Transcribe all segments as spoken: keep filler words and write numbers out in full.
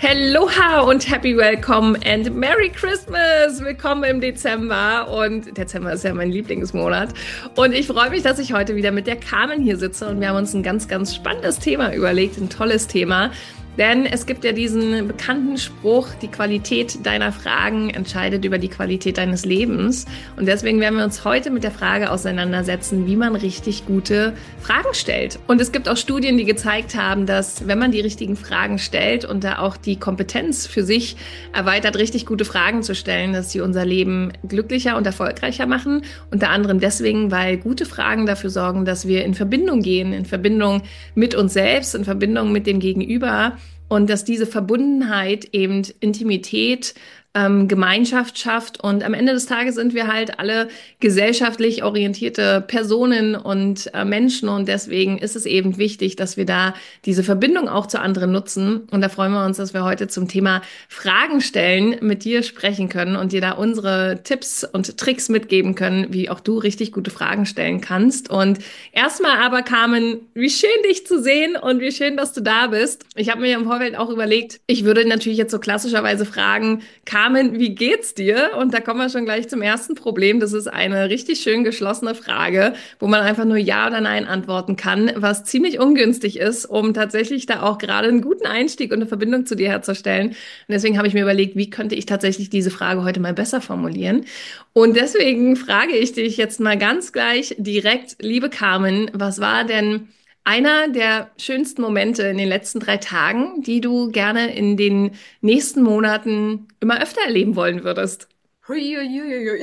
Aloha und Happy Welcome and Merry Christmas! Willkommen im Dezember und Dezember ist ja mein Lieblingsmonat und ich freue mich, dass ich heute wieder mit der Carmen hier sitze und wir haben uns ein ganz, ganz spannendes Thema überlegt, ein tolles Thema. Denn es gibt ja diesen bekannten Spruch, die Qualität deiner Fragen entscheidet über die Qualität deines Lebens. Und deswegen werden wir uns heute mit der Frage auseinandersetzen, wie man richtig gute Fragen stellt. Und es gibt auch Studien, die gezeigt haben, dass wenn man die richtigen Fragen stellt und da auch die Kompetenz für sich erweitert, richtig gute Fragen zu stellen, dass sie unser Leben glücklicher und erfolgreicher machen. Unter anderem deswegen, weil gute Fragen dafür sorgen, dass wir in Verbindung gehen, in Verbindung mit uns selbst, in Verbindung mit dem Gegenüber. Und dass diese Verbundenheit eben Intimität, ähm, Gemeinschaft schafft. Und am Ende des Tages sind wir halt alle gesellschaftlich orientierte Personen und äh, Menschen. Und deswegen ist es eben wichtig, dass wir da diese Verbindung auch zu anderen nutzen. Und da freuen wir uns, dass wir heute zum Thema Fragen stellen mit dir sprechen können und dir da unsere Tipps und Tricks mitgeben können, wie auch du richtig gute Fragen stellen kannst. Und erstmal aber, Carmen, wie schön dich zu sehen und wie schön, dass du da bist. Ich habe mir im Vorfeld auch überlegt, ich würde natürlich jetzt so klassischerweise fragen, Carmen, wie geht's dir? Und da kommen wir schon gleich zum ersten Problem. Das ist eine richtig schön geschlossene Frage, wo man einfach nur Ja oder Nein antworten kann, was ziemlich ungünstig ist, um tatsächlich da auch gerade einen guten Einstieg und eine Verbindung zu dir herzustellen. Und deswegen habe ich mir überlegt, wie könnte ich tatsächlich diese Frage heute mal besser formulieren? Und deswegen frage ich dich jetzt mal ganz gleich direkt, liebe Carmen, was war denn einer der schönsten Momente in den letzten drei Tagen, die du gerne in den nächsten Monaten immer öfter erleben wollen würdest? Huiuiuiui.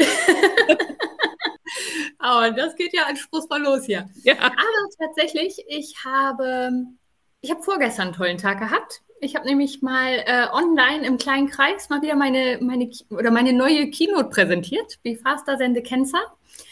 Aber das geht ja anspruchsvoll los hier. Ja. Aber tatsächlich, ich habe, ich habe vorgestern einen tollen Tag gehabt. Ich habe nämlich mal äh, online im kleinen Kreis mal wieder meine, meine, oder meine neue Keynote präsentiert, Be Faster Than the Cancer.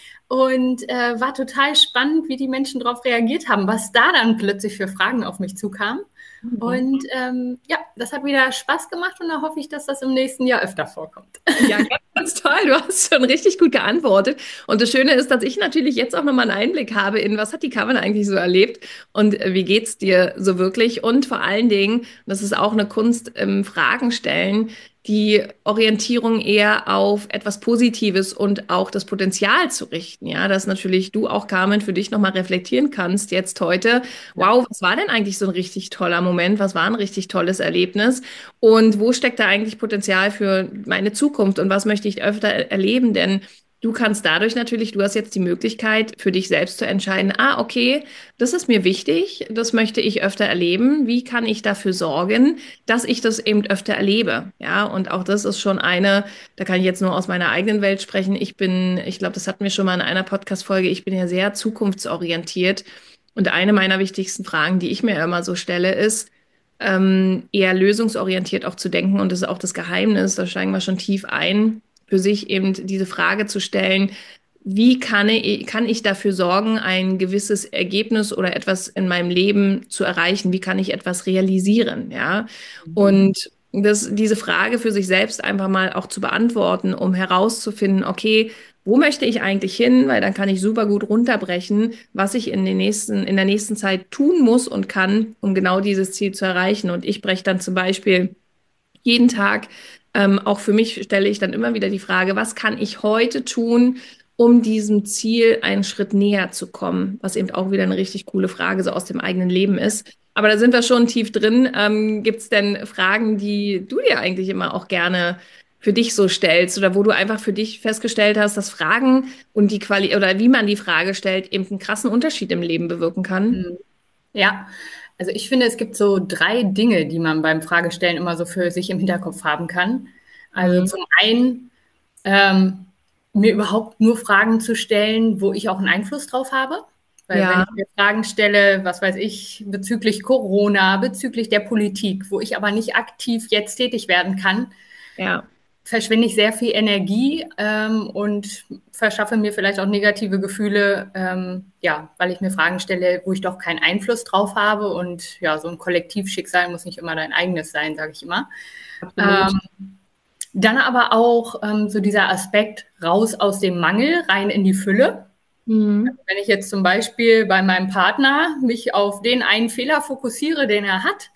Und äh, war total spannend, wie die Menschen darauf reagiert haben, was da dann plötzlich für Fragen auf mich zukamen. Mhm. Und ähm, ja, das hat wieder Spaß gemacht und da hoffe ich, dass das im nächsten Jahr öfter vorkommt. Ja, ganz, ganz toll. Du hast schon richtig gut geantwortet. Und das Schöne ist, dass ich natürlich jetzt auch nochmal einen Einblick habe in, was hat die Carmen eigentlich so erlebt und wie geht's dir so wirklich? Und vor allen Dingen, das ist auch eine Kunst im Fragen stellen, die Orientierung eher auf etwas Positives und auch das Potenzial zu richten. Ja, dass natürlich du auch, Carmen, für dich nochmal reflektieren kannst jetzt heute. Wow, was war denn eigentlich so ein richtig toller Moment? Was war ein richtig tolles Erlebnis? Und wo steckt da eigentlich Potenzial für meine Zukunft? Und was möchte ich öfter erleben? Denn du kannst dadurch natürlich, du hast jetzt die Möglichkeit, für dich selbst zu entscheiden, ah, okay, das ist mir wichtig, das möchte ich öfter erleben. Wie kann ich dafür sorgen, dass ich das eben öfter erlebe? Ja, und auch das ist schon eine, da kann ich jetzt nur aus meiner eigenen Welt sprechen. Ich bin, ich glaube, das hatten wir schon mal in einer Podcast-Folge, ich bin ja sehr zukunftsorientiert. Und eine meiner wichtigsten Fragen, die ich mir immer so stelle, ist, ähm, eher lösungsorientiert auch zu denken. Und das ist auch das Geheimnis, da steigen wir schon tief ein, für sich eben diese Frage zu stellen, wie kann ich, kann ich dafür sorgen, ein gewisses Ergebnis oder etwas in meinem Leben zu erreichen? Wie kann ich etwas realisieren? Ja, und das, diese Frage für sich selbst einfach mal auch zu beantworten, um herauszufinden, okay, wo möchte ich eigentlich hin? Weil dann kann ich super gut runterbrechen, was ich in den nächsten, in der nächsten Zeit tun muss und kann, um genau dieses Ziel zu erreichen. Und ich breche dann zum Beispiel jeden Tag, ähm, auch für mich stelle ich dann immer wieder die Frage, was kann ich heute tun, um diesem Ziel einen Schritt näher zu kommen? Was eben auch wieder eine richtig coole Frage so aus dem eigenen Leben ist. Aber da sind wir schon tief drin. Ähm, gibt es denn Fragen, die du dir eigentlich immer auch gerne für dich so stellst oder wo du einfach für dich festgestellt hast, dass Fragen und die Quali oder wie man die Frage stellt, eben einen krassen Unterschied im Leben bewirken kann? Ja, also ich finde, es gibt so drei Dinge, die man beim Fragestellen immer so für sich im Hinterkopf haben kann. Also Mhm. zum einen ähm, mir überhaupt nur Fragen zu stellen, wo ich auch einen Einfluss drauf habe. Weil wenn Ja, ich mir Fragen stelle, was weiß ich, bezüglich Corona, bezüglich der Politik, wo ich aber nicht aktiv jetzt tätig werden kann, ja. verschwende ich sehr viel Energie ähm, und verschaffe mir vielleicht auch negative Gefühle, ähm, ja, weil ich mir Fragen stelle, wo ich doch keinen Einfluss drauf habe. Und ja, so ein Kollektivschicksal muss nicht immer dein eigenes sein, sage ich immer. Absolut. Ähm, dann aber auch ähm, so dieser Aspekt raus aus dem Mangel, rein in die Fülle. Mhm. Wenn ich jetzt zum Beispiel bei meinem Partner mich auf den einen Fehler fokussiere, den er hat,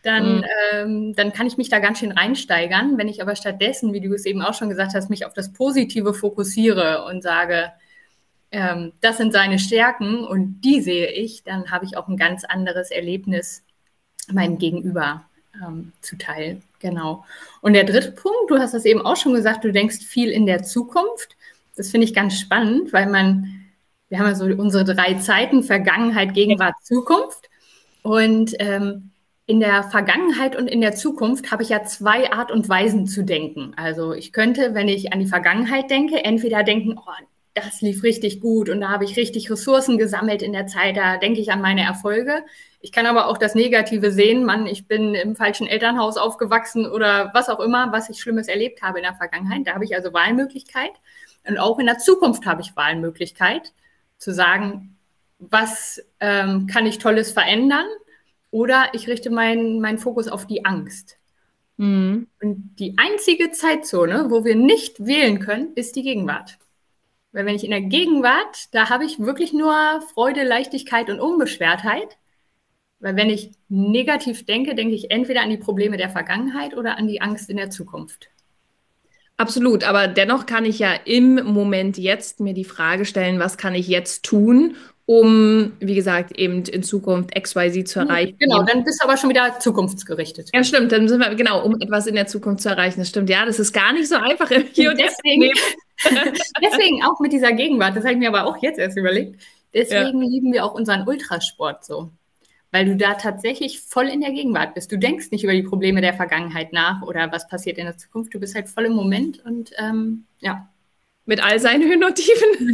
dann, Mhm. ähm, dann kann ich mich da ganz schön reinsteigern. Wenn ich aber stattdessen, wie du es eben auch schon gesagt hast, mich auf das Positive fokussiere und sage, ähm, das sind seine Stärken und die sehe ich, dann habe ich auch ein ganz anderes Erlebnis meinem Gegenüber ähm, zu teilen. Genau. Und der dritte Punkt, du hast das eben auch schon gesagt, du denkst viel in der Zukunft. Das finde ich ganz spannend, weil man, wir haben ja so unsere drei Zeiten, Vergangenheit, Gegenwart, Zukunft. Und ähm, in der Vergangenheit und in der Zukunft habe ich ja zwei Art und Weisen zu denken. Also ich könnte, wenn ich an die Vergangenheit denke, entweder denken, oh, das lief richtig gut und da habe ich richtig Ressourcen gesammelt in der Zeit, da denke ich an meine Erfolge. Ich kann aber auch das Negative sehen, Mann, ich bin im falschen Elternhaus aufgewachsen oder was auch immer, was ich Schlimmes erlebt habe in der Vergangenheit. Da habe ich also Wahlmöglichkeit. Und auch in der Zukunft habe ich Wahlmöglichkeit, zu sagen, was ähm, kann ich Tolles verändern? Oder ich richte meinen mein Fokus auf die Angst. Mhm. Und die einzige Zeitzone, wo wir nicht wählen können, ist die Gegenwart. Weil wenn ich in der Gegenwart, da habe ich wirklich nur Freude, Leichtigkeit und Unbeschwertheit. Weil wenn ich negativ denke, denke ich entweder an die Probleme der Vergangenheit oder an die Angst in der Zukunft. Absolut, aber dennoch kann ich ja im Moment jetzt mir die Frage stellen, was kann ich jetzt tun, um, wie gesagt, eben in Zukunft X Y Z zu Genau, erreichen. dann bist du aber schon wieder zukunftsgerichtet. Ja, stimmt, dann sind wir, genau, um etwas in der Zukunft zu erreichen. Das stimmt, ja, das ist gar nicht so einfach im Hier Und und Jetzt zu deswegen, leben. deswegen auch mit dieser Gegenwart, das habe ich mir aber auch jetzt erst überlegt, Ja. deswegen lieben wir auch unseren Ultrasport so. Weil du da tatsächlich voll in der Gegenwart bist. Du denkst nicht über die Probleme der Vergangenheit nach oder was passiert in der Zukunft. Du bist halt voll im Moment und ähm, ja. Mit all seinen Höhen und Tiefen,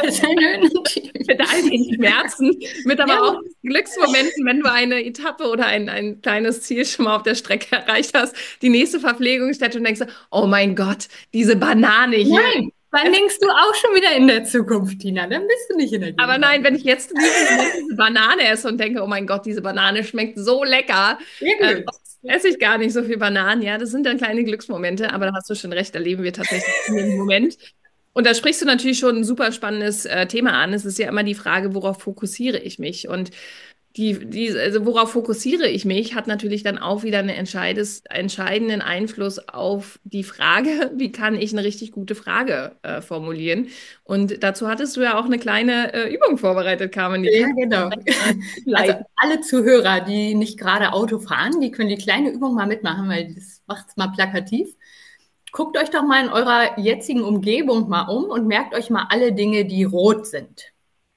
Ja, mit all den Schmerzen, mit ja, aber auch Glücksmomenten, wenn du eine Etappe oder ein, ein kleines Ziel schon mal auf der Strecke erreicht hast, die nächste Verpflegungsstätte und denkst, oh mein Gott, diese Banane hier. nein, dann denkst du auch schon wieder in der Zukunft, Tina. Dann bist du nicht in der Aber Gegenwart. nein, wenn ich jetzt in diesem Moment diese Banane esse und denke, oh mein Gott, diese Banane schmeckt so lecker, Sehr äh, gut. esse ich gar nicht so viel Bananen. Ja, das sind dann kleine Glücksmomente, aber da hast du schon recht, erleben wir tatsächlich in dem Moment. Und da sprichst du natürlich schon ein super spannendes äh, Thema an. Es ist ja immer die Frage, worauf fokussiere ich mich? Und die, die, also worauf fokussiere ich mich, hat natürlich dann auch wieder einen entscheides, entscheidenden Einfluss auf die Frage, wie kann ich eine richtig gute Frage äh, formulieren. Und dazu hattest du ja auch eine kleine äh, Übung vorbereitet, Carmen. Die Ja, kannst genau. du äh, Also leiten. alle Zuhörer, die nicht gerade Auto fahren, die können die kleine Übung mal mitmachen, weil das macht es mal plakativ. Guckt euch doch mal in eurer jetzigen Umgebung mal um und merkt euch mal alle Dinge, die rot sind.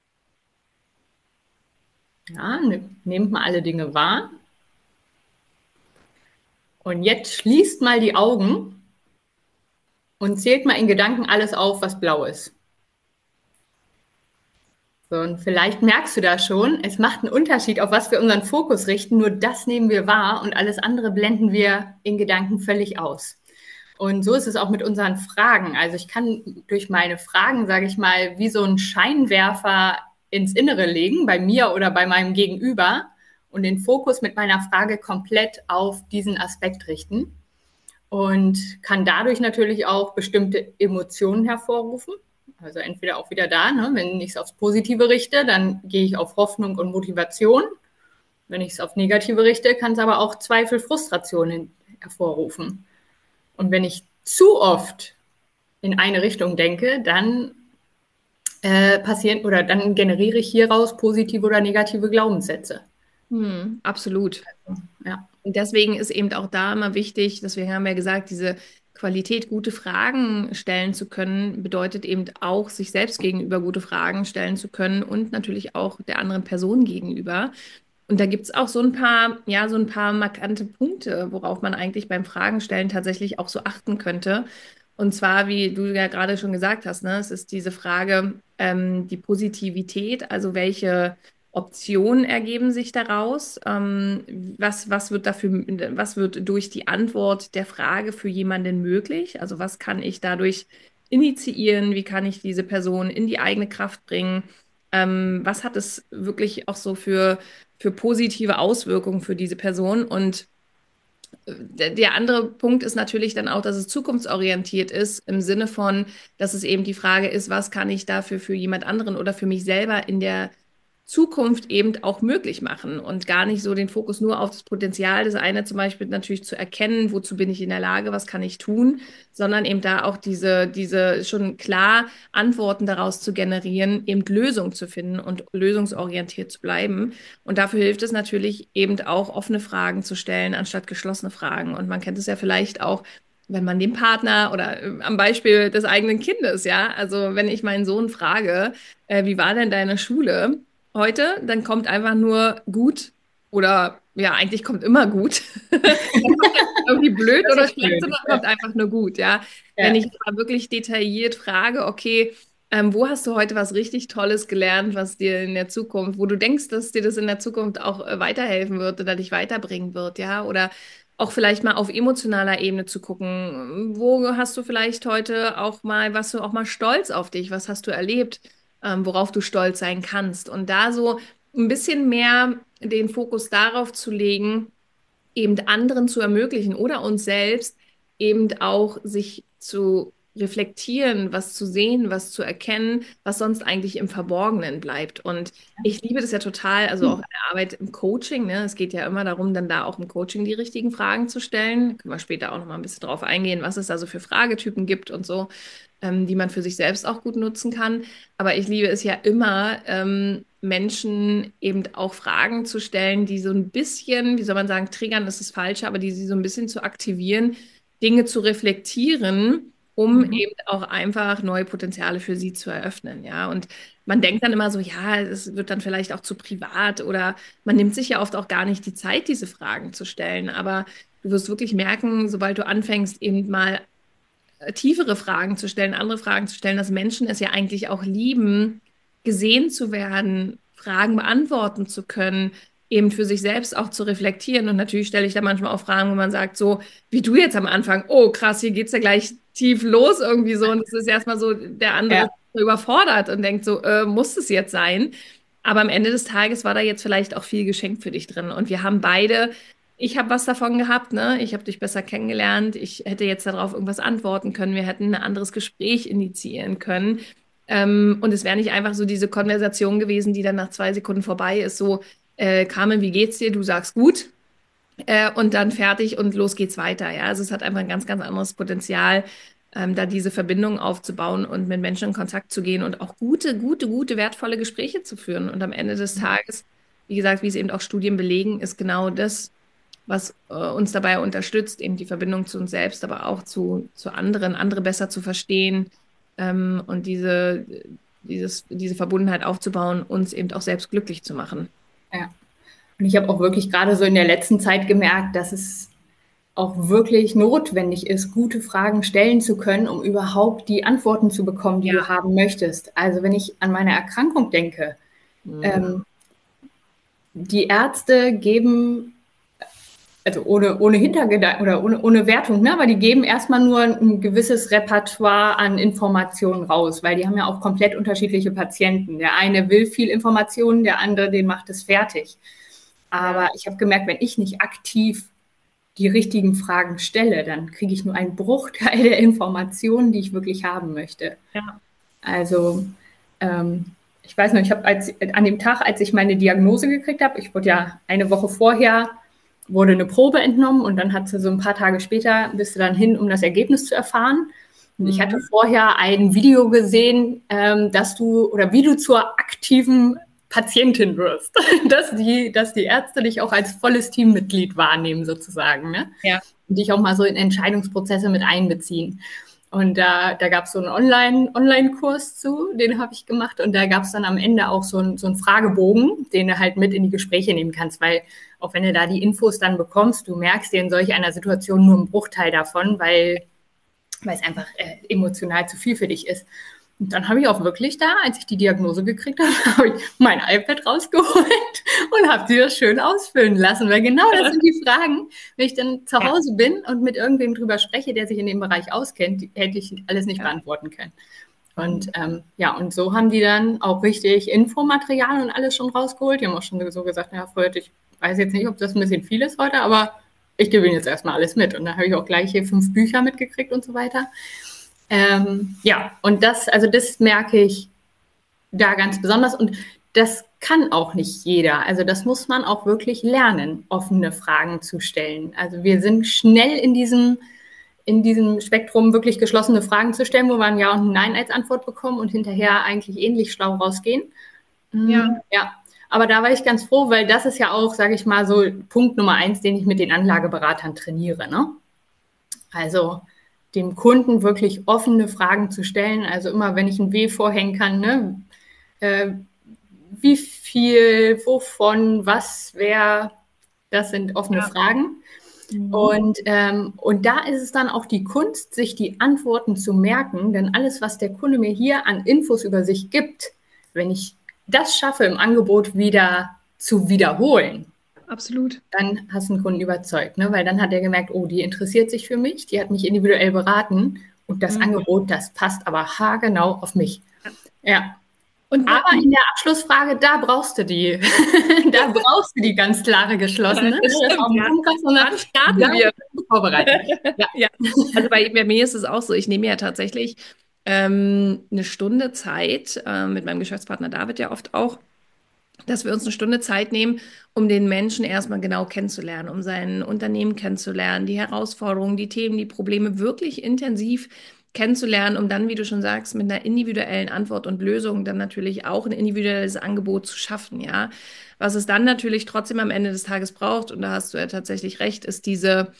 Ja, ne, nehmt mal alle Dinge wahr. Und jetzt schließt mal die Augen und zählt mal in Gedanken alles auf, was blau ist. So, und vielleicht merkst du da schon, es macht einen Unterschied, auf was wir unseren Fokus richten. Nur das nehmen wir wahr und alles andere blenden wir in Gedanken völlig aus. Und so ist es auch mit unseren Fragen. Also ich kann durch meine Fragen, sage ich mal, wie so einen Scheinwerfer ins Innere legen, bei mir oder bei meinem Gegenüber und den Fokus mit meiner Frage komplett auf diesen Aspekt richten und kann dadurch natürlich auch bestimmte Emotionen hervorrufen. Also entweder auch wieder da, ne? Wenn ich es aufs Positive richte, dann gehe ich auf Hoffnung und Motivation. Wenn ich es auf Negative richte, kann es aber auch Zweifel, Frustrationen hervorrufen. Und wenn ich zu oft in eine Richtung denke, dann äh, passieren oder dann generiere ich hieraus positive oder negative Glaubenssätze. Hm, absolut. Ja. Und deswegen ist eben auch da immer wichtig, dass wir haben ja gesagt, diese Qualität, gute Fragen stellen zu können, bedeutet eben auch, sich selbst gegenüber gute Fragen stellen zu können und natürlich auch der anderen Person gegenüber. Und da gibt es auch so ein paar, ja, so ein paar markante Punkte, worauf man eigentlich beim Fragen stellen tatsächlich auch so achten könnte. Und zwar, wie du ja gerade schon gesagt hast, ne, es ist diese Frage, ähm, die Positivität, also welche Optionen ergeben sich daraus? Ähm, was, was wird dafür, was wird durch die Antwort der Frage für jemanden möglich? Also was kann ich dadurch initiieren? Wie kann ich diese Person in die eigene Kraft bringen? Ähm, was hat es wirklich auch so für, für positive Auswirkungen für diese Person? Und der, der andere Punkt ist natürlich dann auch, dass es zukunftsorientiert ist, im Sinne von, dass es eben die Frage ist, was kann ich dafür für jemand anderen oder für mich selber in der Zukunft eben auch möglich machen und gar nicht so den Fokus nur auf das Potenzial, das eine zum Beispiel natürlich zu erkennen, wozu bin ich in der Lage, was kann ich tun, sondern eben da auch diese, diese schon klar Antworten daraus zu generieren, eben Lösungen zu finden und lösungsorientiert zu bleiben. Und dafür hilft es natürlich eben auch, offene Fragen zu stellen, anstatt geschlossene Fragen. Und man kennt es ja vielleicht auch, wenn man den Partner oder äh, am Beispiel des eigenen Kindes, ja, also wenn ich meinen Sohn frage, äh, wie war denn deine Schule heute, dann kommt einfach nur gut oder ja, eigentlich kommt immer gut. Irgendwie blöd Das oder ist schlecht, schön. sondern kommt einfach nur gut, ja. Wenn Ja. ich aber wirklich detailliert frage, okay, ähm, wo hast du heute was richtig Tolles gelernt, was dir in der Zukunft, wo du denkst, dass dir das in der Zukunft auch äh, weiterhelfen wird oder dich weiterbringen wird, ja? Oder auch vielleicht mal auf emotionaler Ebene zu gucken, wo hast du vielleicht heute auch mal, warst du auch mal stolz auf dich, was hast du erlebt, ähm, worauf du stolz sein kannst. Und da so ein bisschen mehr den Fokus darauf zu legen, eben anderen zu ermöglichen oder uns selbst eben auch sich zu reflektieren, was zu sehen, was zu erkennen, was sonst eigentlich im Verborgenen bleibt. Und ich liebe das ja total, also auch in der Arbeit im Coaching, ne? Es geht ja immer darum, dann da auch im Coaching die richtigen Fragen zu stellen. Können wir später auch noch mal ein bisschen drauf eingehen, was es da so für Fragetypen gibt und so, ähm, die man für sich selbst auch gut nutzen kann. Aber ich liebe es ja immer, ähm, Menschen eben auch Fragen zu stellen, die so ein bisschen, wie soll man sagen, triggern ist das Falsche, aber die sie so ein bisschen zu aktivieren, Dinge zu reflektieren, um Mhm. eben auch einfach neue Potenziale für sie zu eröffnen, ja. Und man denkt dann immer so, ja, es wird dann vielleicht auch zu privat oder man nimmt sich ja oft auch gar nicht die Zeit, diese Fragen zu stellen. Aber du wirst wirklich merken, sobald du anfängst, eben mal äh, tiefere Fragen zu stellen, andere Fragen zu stellen, dass Menschen es ja eigentlich auch lieben, gesehen zu werden, Fragen beantworten zu können, eben für sich selbst auch zu reflektieren. Und natürlich stelle ich da manchmal auch Fragen, wo man sagt, so wie du jetzt am Anfang, oh krass, hier geht's ja gleich tief los irgendwie so. Und es ist erstmal so, der andere Ja. ist so überfordert und denkt so, äh, muss es jetzt sein? Aber am Ende des Tages war da jetzt vielleicht auch viel geschenkt für dich drin. Und wir haben beide, ich habe was davon gehabt, ne? Ich habe dich besser kennengelernt. Ich hätte jetzt darauf irgendwas antworten können. Wir hätten ein anderes Gespräch initiieren können. Ähm, und es wäre nicht einfach so diese Konversation gewesen, die dann nach zwei Sekunden vorbei ist. So, äh, Carmen, wie geht's dir? Du sagst gut. Äh, und dann fertig und los geht's weiter. Ja, also es hat einfach ein ganz, ganz anderes Potenzial, ähm, da diese Verbindung aufzubauen und mit Menschen in Kontakt zu gehen und auch gute, gute, gute, wertvolle Gespräche zu führen. Und am Ende des Tages, wie gesagt, wie es eben auch Studien belegen, ist genau das, was äh, uns dabei unterstützt, eben die Verbindung zu uns selbst, aber auch zu, zu anderen, andere besser zu verstehen, ähm, und diese, dieses, diese Verbundenheit aufzubauen, uns eben auch selbst glücklich zu machen. Ja. Und ich habe auch wirklich gerade so in der letzten Zeit gemerkt, dass es auch wirklich notwendig ist, gute Fragen stellen zu können, um überhaupt die Antworten zu bekommen, die Ja. du haben möchtest. Also wenn ich an meine Erkrankung denke, Mhm. ähm, die Ärzte geben, also ohne, ohne Hintergedanken oder ohne, ohne Wertung, ne, aber die geben erstmal nur ein gewisses Repertoire an Informationen raus, weil die haben ja auch komplett unterschiedliche Patienten. Der eine will viel Informationen, der andere, den macht es fertig. Ja. Aber ich habe gemerkt, wenn ich nicht aktiv die richtigen Fragen stelle, dann kriege ich nur einen Bruchteil der Informationen, die ich wirklich haben möchte. Ja. Also ähm, ich weiß noch, ich habe als an dem Tag, als ich meine Diagnose gekriegt habe, ich wurde ja eine Woche vorher, wurde eine Probe entnommen und dann hat sie so ein paar Tage später, bist du dann hin, um das Ergebnis zu erfahren. Und ich hatte Mhm. vorher ein Video gesehen, ähm, dass du oder wie du zur aktiven Patientin wirst, dass die, dass die Ärzte dich auch als volles Teammitglied wahrnehmen sozusagen, ne? Ja. Und dich auch mal so in Entscheidungsprozesse mit einbeziehen. Und da, da gab es so einen Online, Online-Kurs zu, den habe ich gemacht. Und da gab es dann am Ende auch so, ein, so einen Fragebogen, den du halt mit in die Gespräche nehmen kannst, weil auch wenn du da die Infos dann bekommst, du merkst dir in solch einer Situation nur einen Bruchteil davon, weil, weil es einfach äh, emotional zu viel für dich ist. Und dann habe ich auch wirklich da, als ich die Diagnose gekriegt habe, habe ich mein iPad rausgeholt und habe sie das schön ausfüllen lassen, weil genau das sind die Fragen, wenn ich dann zu Ja. Hause bin und mit irgendwem drüber spreche, der sich in dem Bereich auskennt, die, hätte ich alles nicht Ja. beantworten können. Und ähm, ja, und so haben die dann auch richtig Infomaterial und alles schon rausgeholt. Die haben auch schon so gesagt, ja, Freud, ich weiß jetzt nicht, ob das ein bisschen viel ist heute, aber ich gebe Ihnen jetzt erstmal alles mit. Und da habe ich auch gleich hier fünf Bücher mitgekriegt und so weiter. Ähm, ja, und das, also das merke ich da ganz besonders. Und das kann auch nicht jeder. Also das muss man auch wirklich lernen, offene Fragen zu stellen. Also wir sind schnell in diesem, in diesem Spektrum wirklich geschlossene Fragen zu stellen, wo wir ein Ja und ein Nein als Antwort bekommen und hinterher eigentlich ähnlich schlau rausgehen. Mm, Ja. ja, aber da war ich ganz froh, weil das ist ja auch, sage ich mal, so Punkt Nummer eins, den ich mit den Anlageberatern trainiere. Ne? Also dem Kunden wirklich offene Fragen zu stellen. Also immer, wenn ich ein W vorhängen kann, ne? Äh, wie viel, wovon, was, wer, das sind offene Ja. Fragen. Mhm. Und, ähm, und da ist es dann auch die Kunst, sich die Antworten zu merken, denn alles, was der Kunde mir hier an Infos über sich gibt, wenn ich das schaffe, im Angebot wieder zu wiederholen, Absolut. dann hast du einen Kunden überzeugt, ne? Weil dann hat er gemerkt, oh, die interessiert sich für mich, die hat mich individuell beraten und das Mhm. Angebot, das passt aber haargenau auf mich. Ja, Und aber wa- in der Abschlussfrage, da brauchst du die, da brauchst du die ganz klare geschlossene, ne? das Das auf stimmt, dem ja. Punkt hast, sondern Wann da starten wir? bist du vorbereitet. Ja. Ja, also bei, bei mir ist es auch so, ich nehme ja tatsächlich ähm, eine Stunde Zeit, äh, mit meinem Geschäftspartner David ja oft auch, dass wir uns eine Stunde Zeit nehmen, um den Menschen erstmal genau kennenzulernen, um sein Unternehmen kennenzulernen, die Herausforderungen, die Themen, die Probleme wirklich intensiv kennenzulernen, um dann, wie du schon sagst, mit einer individuellen Antwort und Lösung dann natürlich auch ein individuelles Angebot zu schaffen, ja. Was es dann natürlich trotzdem am Ende des Tages braucht, und da hast du ja tatsächlich recht, ist diese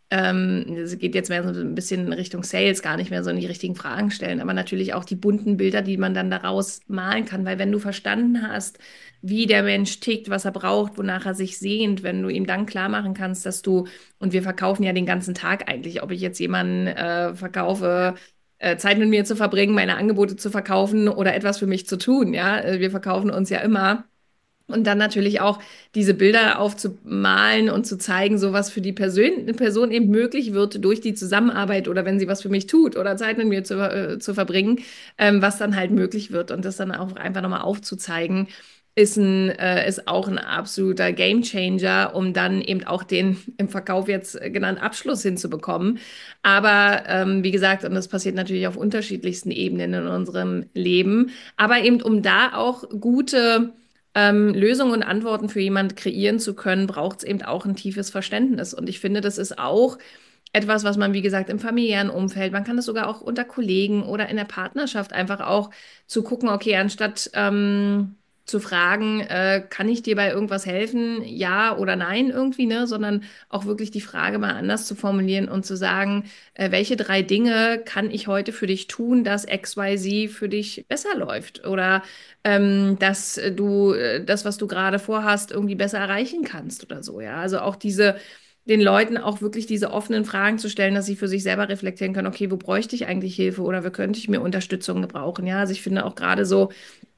ähm, es geht jetzt mehr so ein bisschen in Richtung Sales, gar nicht mehr so in die richtigen Fragen stellen, aber natürlich auch die bunten Bilder, die man dann daraus malen kann, weil wenn du verstanden hast, wie der Mensch tickt, was er braucht, wonach er sich sehnt, wenn du ihm dann klar machen kannst, dass du, und wir verkaufen ja den ganzen Tag eigentlich, ob ich jetzt jemanden äh, verkaufe, äh, Zeit mit mir zu verbringen, meine Angebote zu verkaufen oder etwas für mich zu tun, ja, Äh, wir verkaufen uns ja immer. Und dann natürlich auch diese Bilder aufzumalen und zu zeigen, so was für die Person, Person eben möglich wird durch die Zusammenarbeit oder wenn sie was für mich tut oder Zeit mit mir zu, äh, zu verbringen, ähm, was dann halt möglich wird. Und das dann auch einfach nochmal aufzuzeigen, ist ein, äh, ist auch ein absoluter Gamechanger, um dann eben auch den im Verkauf jetzt genannten Abschluss hinzubekommen. Aber ähm, wie gesagt, und das passiert natürlich auf unterschiedlichsten Ebenen in unserem Leben, aber eben um da auch gute ähm, Lösungen und Antworten für jemand kreieren zu können, braucht es eben auch ein tiefes Verständnis. Und ich finde, das ist auch etwas, was man, wie gesagt, im familiären Umfeld, man kann das sogar auch unter Kollegen oder in der Partnerschaft einfach auch zu gucken, okay, anstatt ähm, zu fragen, äh, kann ich dir bei irgendwas helfen, ja oder nein irgendwie, ne, sondern auch wirklich die Frage mal anders zu formulieren und zu sagen, äh, welche drei Dinge kann ich heute für dich tun, dass X Y Z für dich besser läuft oder ähm, dass äh, du äh, das, was du gerade vorhast, irgendwie besser erreichen kannst oder so, ja. Also auch diese, den Leuten auch wirklich diese offenen Fragen zu stellen, dass sie für sich selber reflektieren können, okay, wo bräuchte ich eigentlich Hilfe oder wo könnte ich mir Unterstützung gebrauchen, ja. Also ich finde auch gerade so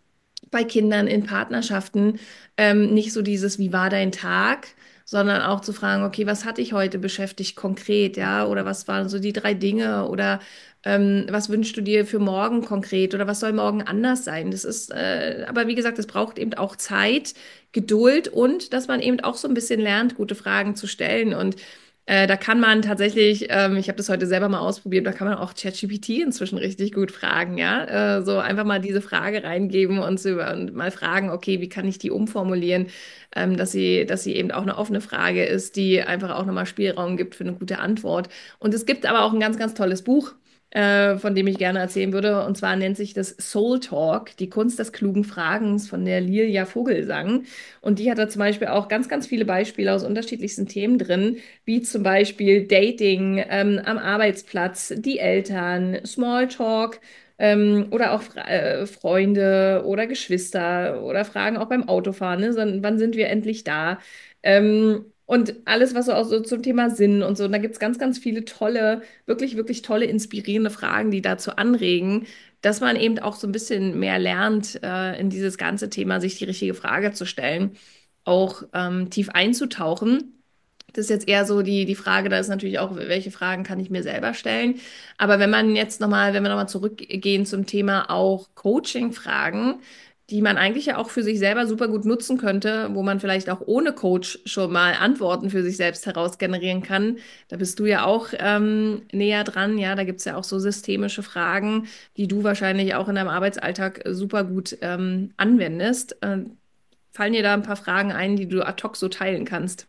bei Kindern in Partnerschaften ähm, nicht so dieses, wie war dein Tag, sondern auch zu fragen, okay, was hat dich heute beschäftigt konkret, ja, oder was waren so die drei Dinge oder ähm, was wünschst du dir für morgen konkret oder was soll morgen anders sein? Das ist, äh, aber wie gesagt, es braucht eben auch Zeit, Geduld und dass man eben auch so ein bisschen lernt, gute Fragen zu stellen und äh, da kann man tatsächlich, ähm, ich habe das heute selber mal ausprobiert, da kann man auch ChatGPT inzwischen richtig gut fragen, ja. Äh, so einfach mal diese Frage reingeben und, so, und mal fragen, okay, wie kann ich die umformulieren, ähm, dass sie, dass sie eben auch eine offene Frage ist, die einfach auch nochmal Spielraum gibt für eine gute Antwort. Und es gibt aber auch ein ganz, ganz tolles Buch, äh, von dem ich gerne erzählen würde. Und zwar nennt sich das Soul Talk, die Kunst des klugen Fragens von der Lilia Vogelsang. Und die hat da zum Beispiel auch ganz, ganz viele Beispiele aus unterschiedlichsten Themen drin wie zum Beispiel Dating ähm, am Arbeitsplatz, die Eltern, Smalltalk ähm, oder auch Fre äh, Freunde oder Geschwister oder Fragen auch beim Autofahren, ne? So, wann sind wir endlich da? Ähm, und alles, was so auch so zum Thema Sinn und so. Und da gibt es ganz, ganz viele tolle, wirklich, wirklich tolle, inspirierende Fragen, die dazu anregen, dass man eben auch so ein bisschen mehr lernt, äh, in dieses ganze Thema, sich die richtige Frage zu stellen, auch ähm, tief einzutauchen. Das ist jetzt eher so die, die Frage, da ist natürlich auch, welche Fragen kann ich mir selber stellen. Aber wenn man jetzt nochmal, wenn wir nochmal zurückgehen zum Thema auch Coaching-Fragen, die man eigentlich ja auch für sich selber super gut nutzen könnte, wo man vielleicht auch ohne Coach schon mal Antworten für sich selbst heraus generieren kann. Da bist du ja auch ähm, näher dran. Ja, da gibt es ja auch so systemische Fragen, die du wahrscheinlich auch in deinem Arbeitsalltag äh, super gut ähm, anwendest. Äh, fallen dir da ein paar Fragen ein, die du ad hoc so teilen kannst?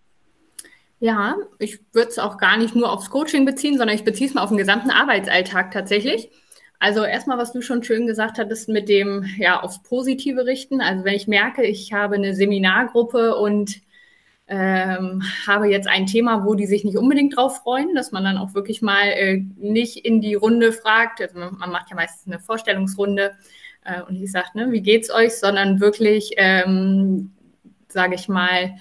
Ja, ich würde es auch gar nicht nur aufs Coaching beziehen, sondern ich beziehe es mal auf den gesamten Arbeitsalltag tatsächlich. Also erstmal, was du schon schön gesagt hattest mit dem, ja, aufs Positive richten. Also wenn ich merke, ich habe eine Seminargruppe und ähm, habe jetzt ein Thema, wo die sich nicht unbedingt drauf freuen, dass man dann auch wirklich mal äh, nicht in die Runde fragt. Also man, man macht ja meistens eine Vorstellungsrunde äh, und ich sage, ne, wie geht's euch, sondern wirklich, ähm, sage ich mal,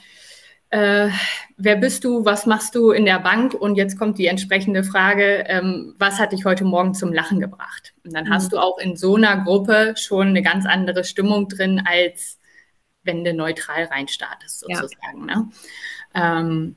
äh, wer bist du, was machst du in der Bank? Und jetzt kommt die entsprechende Frage, ähm, was hat dich heute Morgen zum Lachen gebracht? Und dann Mhm. hast du auch in so einer Gruppe schon eine ganz andere Stimmung drin, als wenn du neutral reinstartest, Ja. sozusagen. Ne? Ähm,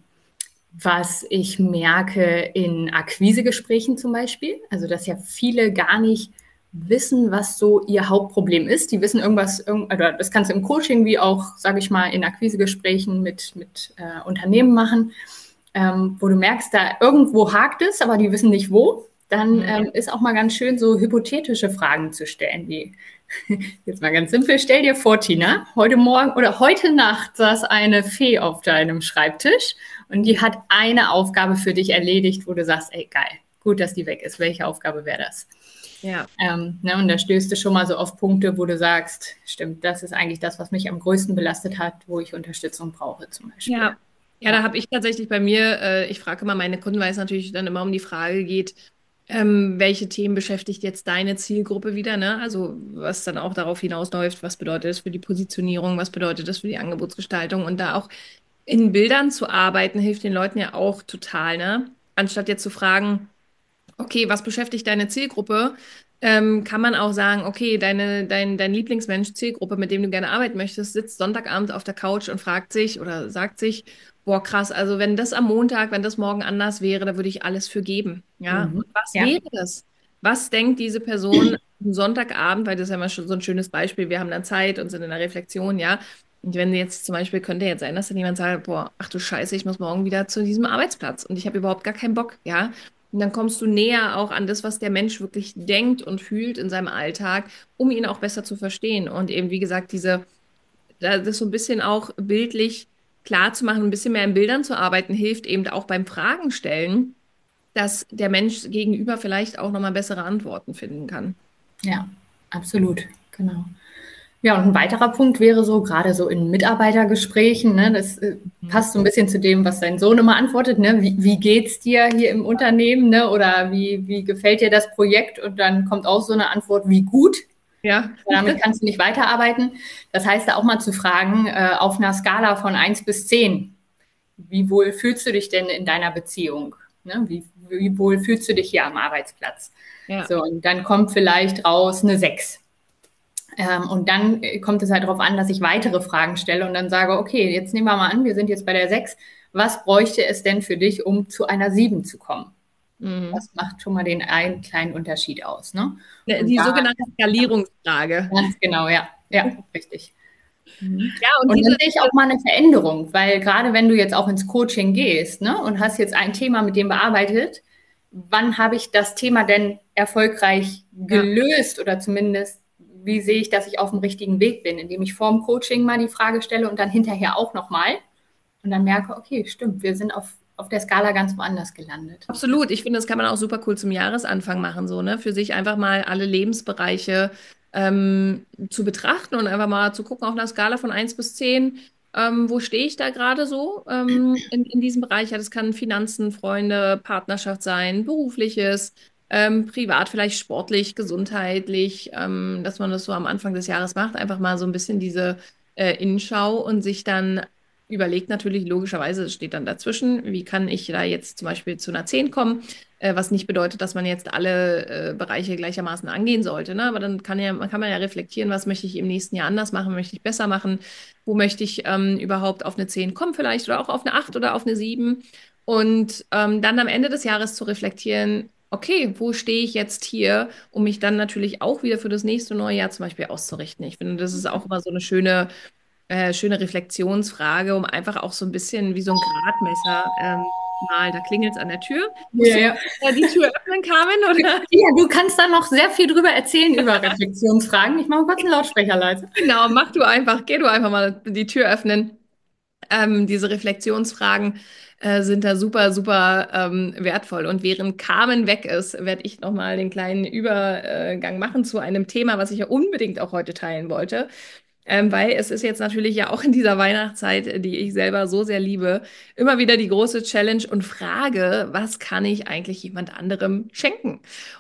was ich merke in Akquisegesprächen zum Beispiel, also dass ja viele gar nicht wissen, was so ihr Hauptproblem ist. Die wissen irgendwas, oder das kannst du im Coaching wie auch, sage ich mal, in Akquisegesprächen mit, mit äh, Unternehmen machen, ähm, wo du merkst, da irgendwo hakt es, aber die wissen nicht wo. Dann Mhm. ähm, ist auch mal ganz schön, so hypothetische Fragen zu stellen, wie jetzt mal ganz simpel, stell dir vor, Tina, heute Morgen oder heute Nacht saß eine Fee auf deinem Schreibtisch und die hat eine Aufgabe für dich erledigt, wo du sagst, ey, geil, gut, dass die weg ist. Welche Aufgabe wäre das? Ja. Ähm, ne, und da stößt du schon mal so auf Punkte, wo du sagst, stimmt, das ist eigentlich das, was mich am größten belastet hat, wo ich Unterstützung brauche zum Beispiel. Ja, ja, Ja. da habe ich tatsächlich bei mir, äh, ich frage immer meine Kunden, weil es natürlich dann immer um die Frage geht, ähm, welche Themen beschäftigt jetzt deine Zielgruppe wieder, ne? Also was dann auch darauf hinausläuft, was bedeutet das für die Positionierung, was bedeutet das für die Angebotsgestaltung und da auch in Bildern zu arbeiten, hilft den Leuten ja auch total, ne? Anstatt jetzt zu fragen, okay, was beschäftigt deine Zielgruppe? Ähm, kann man auch sagen, okay, deine, dein, dein Lieblingsmensch, Zielgruppe, mit dem du gerne arbeiten möchtest, sitzt Sonntagabend auf der Couch und fragt sich oder sagt sich, boah, krass, also wenn das am Montag, wenn das morgen anders wäre, da würde ich alles für geben. Ja, Mhm. und was Ja. wäre das? Was denkt diese Person am Sonntagabend, weil das ist ja mal schon so ein schönes Beispiel, wir haben dann Zeit und sind in der Reflexion, ja. Und wenn jetzt zum Beispiel, könnte jetzt sein, dass dann jemand sagt, boah, ach du Scheiße, ich muss morgen wieder zu diesem Arbeitsplatz und ich habe überhaupt gar keinen Bock, ja. Und dann kommst du näher auch an das, was der Mensch wirklich denkt und fühlt in seinem Alltag, um ihn auch besser zu verstehen. Und eben, wie gesagt, diese, da- das so ein bisschen auch bildlich klar zu machen, ein bisschen mehr in Bildern zu arbeiten, hilft eben auch beim Fragen stellen, dass der Mensch gegenüber vielleicht auch nochmal bessere Antworten finden kann. Ja, absolut, genau. Ja, und ein weiterer Punkt wäre so, gerade so in Mitarbeitergesprächen, ne, das äh, Mhm. passt so ein bisschen zu dem, was dein Sohn immer antwortet, ne? Wie, wie geht's dir hier im Unternehmen, ne? Oder wie, wie gefällt dir das Projekt? Und dann kommt auch so eine Antwort wie gut. Ja, Damit kannst du nicht weiterarbeiten. Das heißt, da auch mal zu fragen, äh, auf einer Skala von eins bis zehn, wie wohl fühlst du dich denn in deiner Beziehung? Ne? Wie, wie wohl fühlst du dich hier am Arbeitsplatz? ja. So, und dann kommt vielleicht raus eine sechs. Ähm, und dann kommt es halt darauf an, dass ich weitere Fragen stelle und dann sage, okay, jetzt nehmen wir mal an, wir sind jetzt bei der sechs. Was bräuchte es denn für dich, um zu einer sieben zu kommen? Mhm. Das macht schon mal den einen kleinen Unterschied aus. Ne? Ne, Und die da sogenannte Skalierungsfrage. ganz genau, ja, ja, richtig. Mhm. Ja, und Und diese, dann sehe ich auch mal eine Veränderung, weil gerade wenn du jetzt auch ins Coaching gehst, ne, und hast jetzt ein Thema mit dem bearbeitet, wann habe ich das Thema denn erfolgreich ja. gelöst oder zumindest wie sehe ich, dass ich auf dem richtigen Weg bin, indem ich vorm Coaching mal die Frage stelle und dann hinterher auch nochmal und dann merke, okay, stimmt, wir sind auf, auf der Skala ganz woanders gelandet. Absolut. Ich finde, das kann man auch super cool zum Jahresanfang machen, so, ne? Für sich einfach mal alle Lebensbereiche ähm, zu betrachten und einfach mal zu gucken auf einer Skala von eins bis zehn, ähm, wo stehe ich da gerade so ähm, in, in diesem Bereich? Ja, das kann Finanzen, Freunde, Partnerschaft sein, berufliches, ähm, privat, vielleicht sportlich, gesundheitlich, ähm, dass man das so am Anfang des Jahres macht, einfach mal so ein bisschen diese äh, Innenschau und sich dann überlegt natürlich logischerweise, es steht dann dazwischen, wie kann ich da jetzt zum Beispiel zu einer zehn kommen, äh, was nicht bedeutet, dass man jetzt alle äh, Bereiche gleichermaßen angehen sollte, ne? Aber dann kann ja, man kann man ja reflektieren, was möchte ich im nächsten Jahr anders machen, möchte ich besser machen, wo möchte ich ähm, überhaupt auf eine zehn kommen vielleicht oder auch auf eine acht oder auf eine sieben und ähm, dann am Ende des Jahres zu reflektieren, okay, wo stehe ich jetzt hier, um mich dann natürlich auch wieder für das nächste neue Jahr zum Beispiel auszurichten. Ich finde, das ist auch immer so eine schöne, äh, schöne Reflexionsfrage, um einfach auch so ein bisschen wie so ein Gradmesser ähm, mal, da klingelt es an der Tür. Musst Ja, du ja. äh, die Tür öffnen, Carmen, oder? Ja, du kannst da noch sehr viel drüber erzählen über Reflexionsfragen. Ich mache kurz einen Lautsprecher leise. Genau, mach du einfach, geh du einfach mal die Tür öffnen. Ähm, diese Reflexionsfragen äh, sind da super, super ähm, wertvoll. Und während Carmen weg ist, werde ich nochmal den kleinen Übergang machen zu einem Thema, was ich ja unbedingt auch heute teilen wollte. Ähm, weil es ist jetzt natürlich ja auch in dieser Weihnachtszeit, äh, die ich selber so sehr liebe, immer wieder die große Challenge und Frage, was kann ich eigentlich jemand anderem schenken?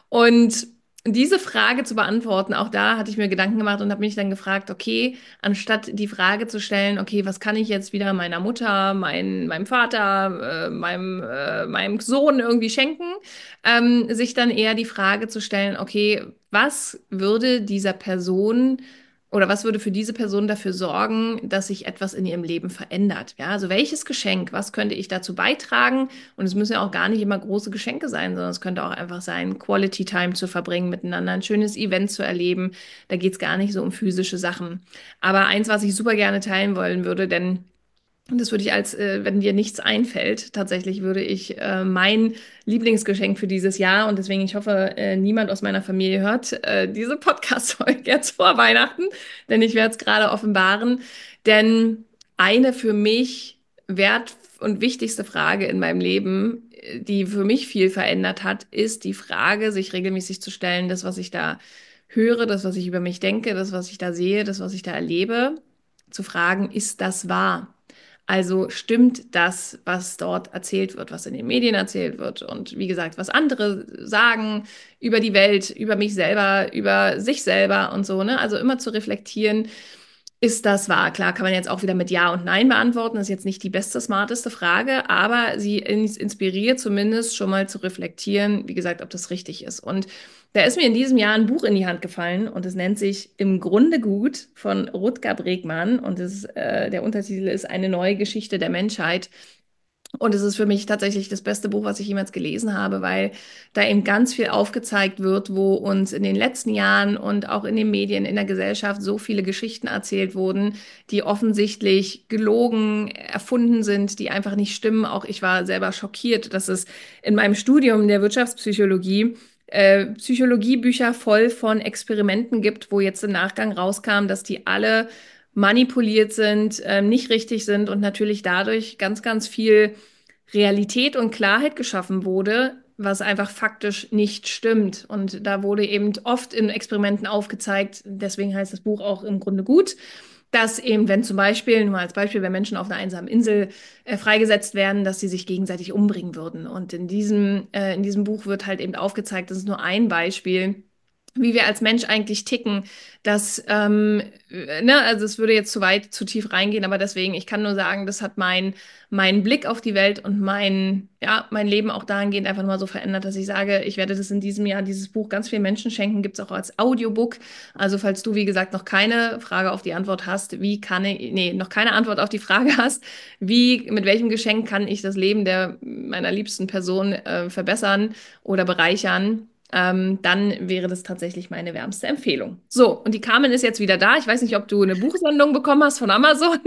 Und diese Frage zu beantworten, auch da hatte ich mir Gedanken gemacht und habe mich dann gefragt, okay, anstatt die Frage zu stellen, okay, was kann ich jetzt wieder meiner Mutter, mein, meinem Vater, äh, meinem, äh, meinem Sohn irgendwie schenken, ähm, sich dann eher die Frage zu stellen, okay, was würde dieser Person oder was würde für diese Person dafür sorgen, dass sich etwas in ihrem Leben verändert? Ja, also welches Geschenk, was könnte ich dazu beitragen? Und es müssen ja auch gar nicht immer große Geschenke sein, sondern es könnte auch einfach sein, Quality Time zu verbringen miteinander, ein schönes Event zu erleben. Da geht es gar nicht so um physische Sachen. Aber eins, was ich super gerne teilen wollen würde, denn und das würde ich als, äh, wenn dir nichts einfällt, tatsächlich würde ich äh, mein Lieblingsgeschenk für dieses Jahr und deswegen, ich hoffe, äh, niemand aus meiner Familie hört äh, diese Podcast-Folge jetzt vor Weihnachten, denn ich werde es gerade offenbaren. Denn eine für mich wert- und wichtigste Frage in meinem Leben, äh, die für mich viel verändert hat, ist die Frage, sich regelmäßig zu stellen, das, was ich da höre, das, was ich über mich denke, das, was ich da sehe, das, was ich da erlebe, zu fragen, ist das wahr? Also stimmt das, was dort erzählt wird, was in den Medien erzählt wird und wie gesagt, was andere sagen über die Welt, über mich selber, über sich selber und so, ne? Also immer zu reflektieren, ist das wahr? Klar, kann man jetzt auch wieder mit Ja und Nein beantworten. Das ist jetzt nicht die beste, smarteste Frage, aber sie ins- inspiriert zumindest schon mal zu reflektieren, wie gesagt, ob das richtig ist. Und da ist mir in diesem Jahr ein Buch in die Hand gefallen und es nennt sich Im Grunde gut von Rutger Bregmann und es, äh, der Untertitel ist Eine neue Geschichte der Menschheit. Und es ist für mich tatsächlich das beste Buch, was ich jemals gelesen habe, weil da eben ganz viel aufgezeigt wird, wo uns in den letzten Jahren und auch in den Medien, in der Gesellschaft so viele Geschichten erzählt wurden, die offensichtlich gelogen, erfunden sind, die einfach nicht stimmen. Auch ich war selber schockiert, dass es in meinem Studium der Wirtschaftspsychologie äh, Psychologiebücher voll von Experimenten gibt, wo jetzt im Nachgang rauskam, dass die alle manipuliert sind, äh, nicht richtig sind und natürlich dadurch ganz, ganz viel Realität und Klarheit geschaffen wurde, was einfach faktisch nicht stimmt. Und da wurde eben oft in Experimenten aufgezeigt, deswegen heißt das Buch auch im Grunde gut, dass eben, wenn zum Beispiel, nur mal als Beispiel, wenn Menschen auf einer einsamen Insel äh, freigesetzt werden, dass sie sich gegenseitig umbringen würden. Und in diesem, äh, in diesem Buch wird halt eben aufgezeigt, das ist nur ein Beispiel, wie wir als Mensch eigentlich ticken, dass, ähm, äh, ne, also es würde jetzt zu weit, zu tief reingehen, aber deswegen, ich kann nur sagen, das hat mein, meinen Blick auf die Welt und mein, ja, mein Leben auch dahingehend einfach mal so verändert, dass ich sage, ich werde das in diesem Jahr, dieses Buch ganz vielen Menschen schenken, gibt es auch als Audiobook. Also falls du, wie gesagt, noch keine Frage auf die Antwort hast, wie kann ich, nee, noch keine Antwort auf die Frage hast, wie, mit welchem Geschenk kann ich das Leben der meiner liebsten Person äh, verbessern oder bereichern? Ähm, dann wäre das tatsächlich meine wärmste Empfehlung. So, und die Carmen ist jetzt wieder da. Ich weiß nicht, ob du eine Buchsendung bekommen hast von Amazon.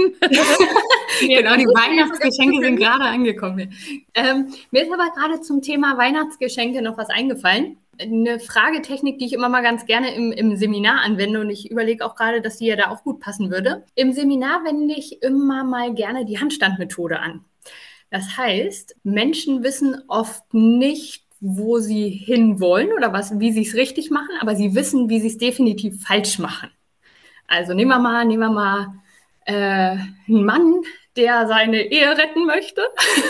Genau, die Weihnachtsgeschenke sind gerade angekommen. Ähm, mir ist aber gerade zum Thema Weihnachtsgeschenke noch was eingefallen. Eine Fragetechnik, die ich immer mal ganz gerne im, im Seminar anwende und ich überlege auch gerade, dass die ja da auch gut passen würde. Im Seminar wende ich immer mal gerne die Handstandmethode an. Das heißt, Menschen wissen oft nicht, wo sie hinwollen oder was, wie sie es richtig machen, aber sie wissen, wie sie es definitiv falsch machen. Also nehmen wir mal, nehmen wir mal äh, einen Mann, der seine Ehe retten möchte.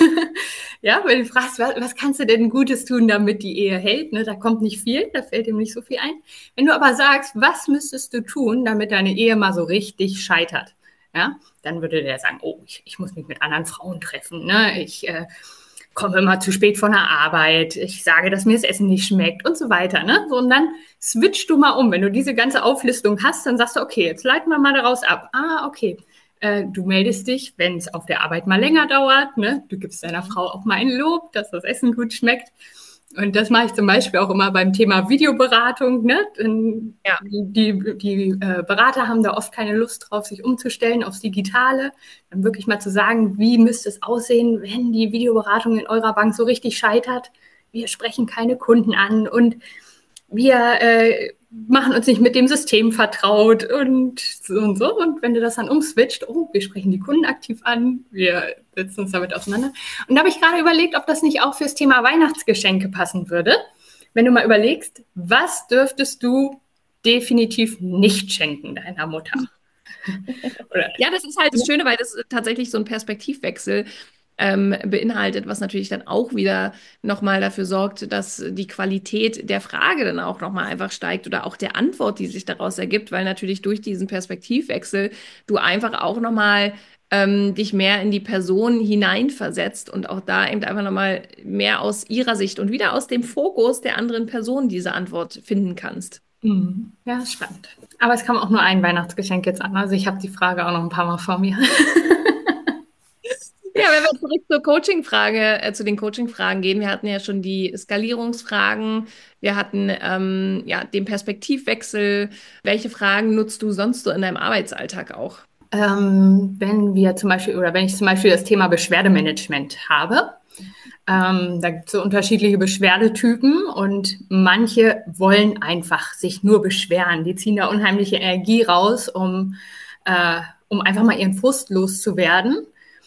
Ja, wenn du fragst, was, was kannst du denn Gutes tun, damit die Ehe hält? Ne, da kommt nicht viel, da fällt ihm nicht so viel ein. Wenn du aber sagst, was müsstest du tun, damit deine Ehe mal so richtig scheitert? Ja, dann würde der sagen, oh, ich, ich muss mich mit anderen Frauen treffen. Ne? Ich äh, komme immer zu spät von der Arbeit. Ich sage, dass mir das Essen nicht schmeckt und so weiter. Ne? So, und dann switchst du mal um. Wenn du diese ganze Auflistung hast, dann sagst du, okay, jetzt leiten wir mal daraus ab. Ah, okay. Äh, du meldest dich, wenn es auf der Arbeit mal länger dauert. Ne? Du gibst deiner Frau auch mal ein Lob, dass das Essen gut schmeckt. Und das mache ich zum Beispiel auch immer beim Thema Videoberatung. Ne? Ja. Die, die äh, Berater haben da oft keine Lust drauf, sich umzustellen aufs Digitale. Dann wirklich mal zu sagen, wie müsste es aussehen, wenn die Videoberatung in eurer Bank so richtig scheitert. Wir sprechen keine Kunden an und wir äh, machen uns nicht mit dem System vertraut und so und so. Und wenn du das dann umswitcht, oh, wir sprechen die Kunden aktiv an, wir setzen uns damit auseinander. Und da habe ich gerade überlegt, ob das nicht auch fürs Thema Weihnachtsgeschenke passen würde. Wenn du mal überlegst, was dürftest du definitiv nicht schenken deiner Mutter? Oder, Ja, das ist halt das Schöne, weil das tatsächlich so ein Perspektivwechsel ähm, beinhaltet, was natürlich dann auch wieder nochmal dafür sorgt, dass die Qualität der Frage dann auch nochmal einfach steigt oder auch der Antwort, die sich daraus ergibt, weil natürlich durch diesen Perspektivwechsel du einfach auch nochmal ähm, dich mehr in die Person hineinversetzt und auch da eben einfach nochmal mehr aus ihrer Sicht und wieder aus dem Fokus der anderen Person diese Antwort finden kannst. hm, ja, spannend. Aber es kam auch nur ein Weihnachtsgeschenk jetzt an. Also ich habe die Frage auch noch ein paar Mal vor mir. Ja, wenn wir zurück zur Coaching-Frage, äh, zu den Coaching-Fragen gehen, wir hatten ja schon die Skalierungsfragen, wir hatten ähm, ja den Perspektivwechsel. Welche Fragen nutzt du sonst so in deinem Arbeitsalltag auch? Ähm, wenn wir zum Beispiel oder wenn ich zum Beispiel das Thema Beschwerdemanagement habe, ähm, da gibt es so unterschiedliche Beschwerdetypen und manche wollen einfach sich nur beschweren. Die ziehen da unheimliche Energie raus, um, äh, um einfach mal ihren Frust loszuwerden.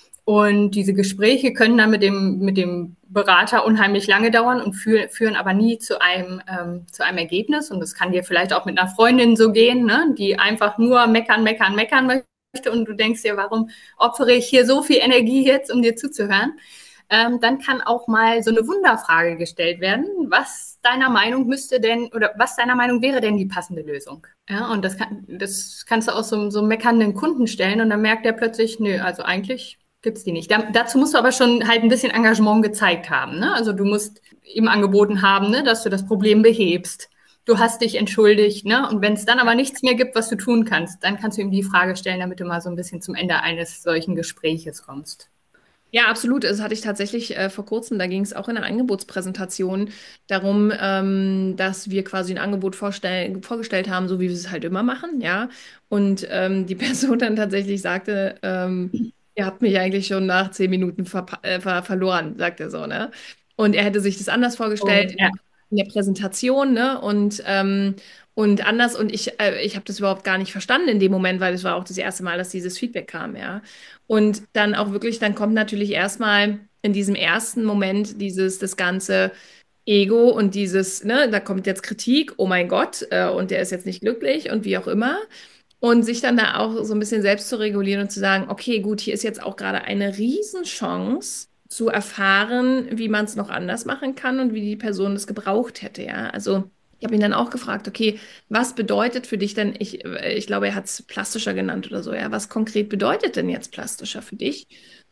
Und diese Gespräche können dann mit dem, mit dem Berater unheimlich lange dauern und führen, führen aber nie zu einem, ähm, zu einem Ergebnis. Und das kann dir vielleicht auch mit einer Freundin so gehen, ne? Die einfach nur meckern, meckern, meckern möchte. Und du denkst dir, warum opfere ich hier so viel Energie jetzt, um dir zuzuhören? Ähm, dann kann auch mal so eine Wunderfrage gestellt werden. Was deiner Meinung müsste denn, oder was deiner Meinung wäre denn die passende Lösung? Ja, und das, kann, das kannst du auch so, so meckernden Kunden stellen und dann merkt er plötzlich, nö, also eigentlich gibt's die nicht. Da, dazu musst du aber schon halt ein bisschen Engagement gezeigt haben. Ne? Also du musst ihm angeboten haben, ne, dass du das Problem behebst. Du hast dich entschuldigt, ne? Und wenn es dann aber nichts mehr gibt, was du tun kannst, dann kannst du ihm die Frage stellen, damit du mal so ein bisschen zum Ende eines solchen Gespräches kommst. Ja, absolut. Das hatte ich tatsächlich äh, vor kurzem. Da ging es auch in der Angebotspräsentation darum, ähm, dass wir quasi ein Angebot vorstell vorgestellt haben, so wie wir es halt immer machen, ja. Und ähm, die Person dann tatsächlich sagte, ähm, ihr habt mich eigentlich schon nach zehn Minuten verpa- äh, ver verloren, sagt er so, ne? Und er hätte sich das anders Oh, vorgestellt ja. in der Präsentation, ne? Und ähm, und anders. Und ich, äh, ich habe das überhaupt gar nicht verstanden in dem Moment, weil es war auch das erste Mal, dass dieses Feedback kam, ja. Und dann auch wirklich, dann kommt natürlich erstmal in diesem ersten Moment dieses, das ganze Ego und dieses, ne, da kommt jetzt Kritik, oh mein Gott, äh, und der ist jetzt nicht glücklich und wie auch immer. Und sich dann da auch so ein bisschen selbst zu regulieren und zu sagen, okay, gut, hier ist jetzt auch gerade eine Riesenchance zu erfahren, wie man es noch anders machen kann und wie die Person es gebraucht hätte, ja. Also ich habe ihn dann auch gefragt, okay, was bedeutet für dich denn, ich, ich glaube, er hat es plastischer genannt oder so, ja, was konkret bedeutet denn jetzt plastischer für dich?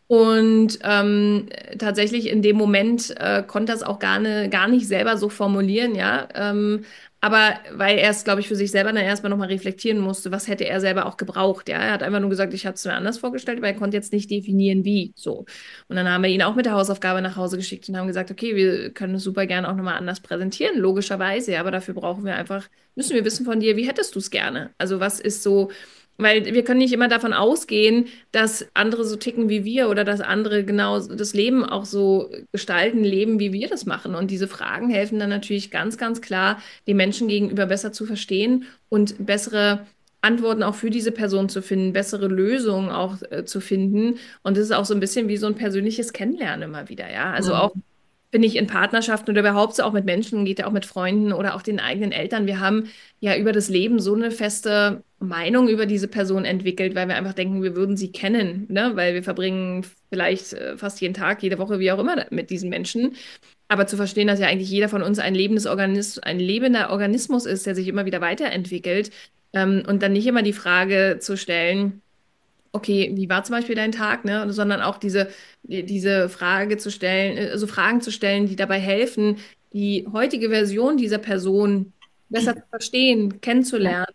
Und ähm, tatsächlich in dem Moment äh, konnte er es auch gar, ne, gar nicht selber so formulieren, ja. Ähm, aber weil er es, glaube ich, für sich selber dann erstmal nochmal reflektieren musste, was hätte er selber auch gebraucht, ja. Er hat einfach nur gesagt, ich habe es mir anders vorgestellt, aber er konnte jetzt nicht definieren, wie, so. Und dann haben wir ihn auch mit der Hausaufgabe nach Hause geschickt und haben gesagt, okay, wir können es super gerne auch nochmal anders präsentieren, logischerweise, ja, aber dafür brauchen wir einfach, müssen wir wissen von dir, wie hättest du es gerne? Also was ist so, weil wir können nicht immer davon ausgehen, dass andere so ticken wie wir oder dass andere genau das Leben auch so gestalten, leben, wie wir das machen. Und diese Fragen helfen dann natürlich ganz, ganz klar, die Menschen gegenüber besser zu verstehen und bessere Antworten auch für diese Person zu finden, bessere Lösungen auch äh, zu finden. Und das ist auch so ein bisschen wie so ein persönliches Kennenlernen immer wieder, ja. Also auch Mhm. bin ich in Partnerschaften oder überhaupt so auch mit Menschen, geht ja auch mit Freunden oder auch den eigenen Eltern. Wir haben ja über das Leben so eine feste Meinung über diese Person entwickelt, weil wir einfach denken, wir würden sie kennen, ne? Weil wir verbringen vielleicht äh, fast jeden Tag, jede Woche, wie auch immer, mit diesen Menschen. Aber zu verstehen, dass ja eigentlich jeder von uns ein lebendes Organis ein lebender Organismus ist, der sich immer wieder weiterentwickelt, ähm, und dann nicht immer die Frage zu stellen, okay, wie war zum Beispiel dein Tag, ne? Sondern auch diese, die- diese Frage zu stellen, äh, also Fragen zu stellen, die dabei helfen, die heutige Version dieser Person besser zu verstehen, Ja. kennenzulernen.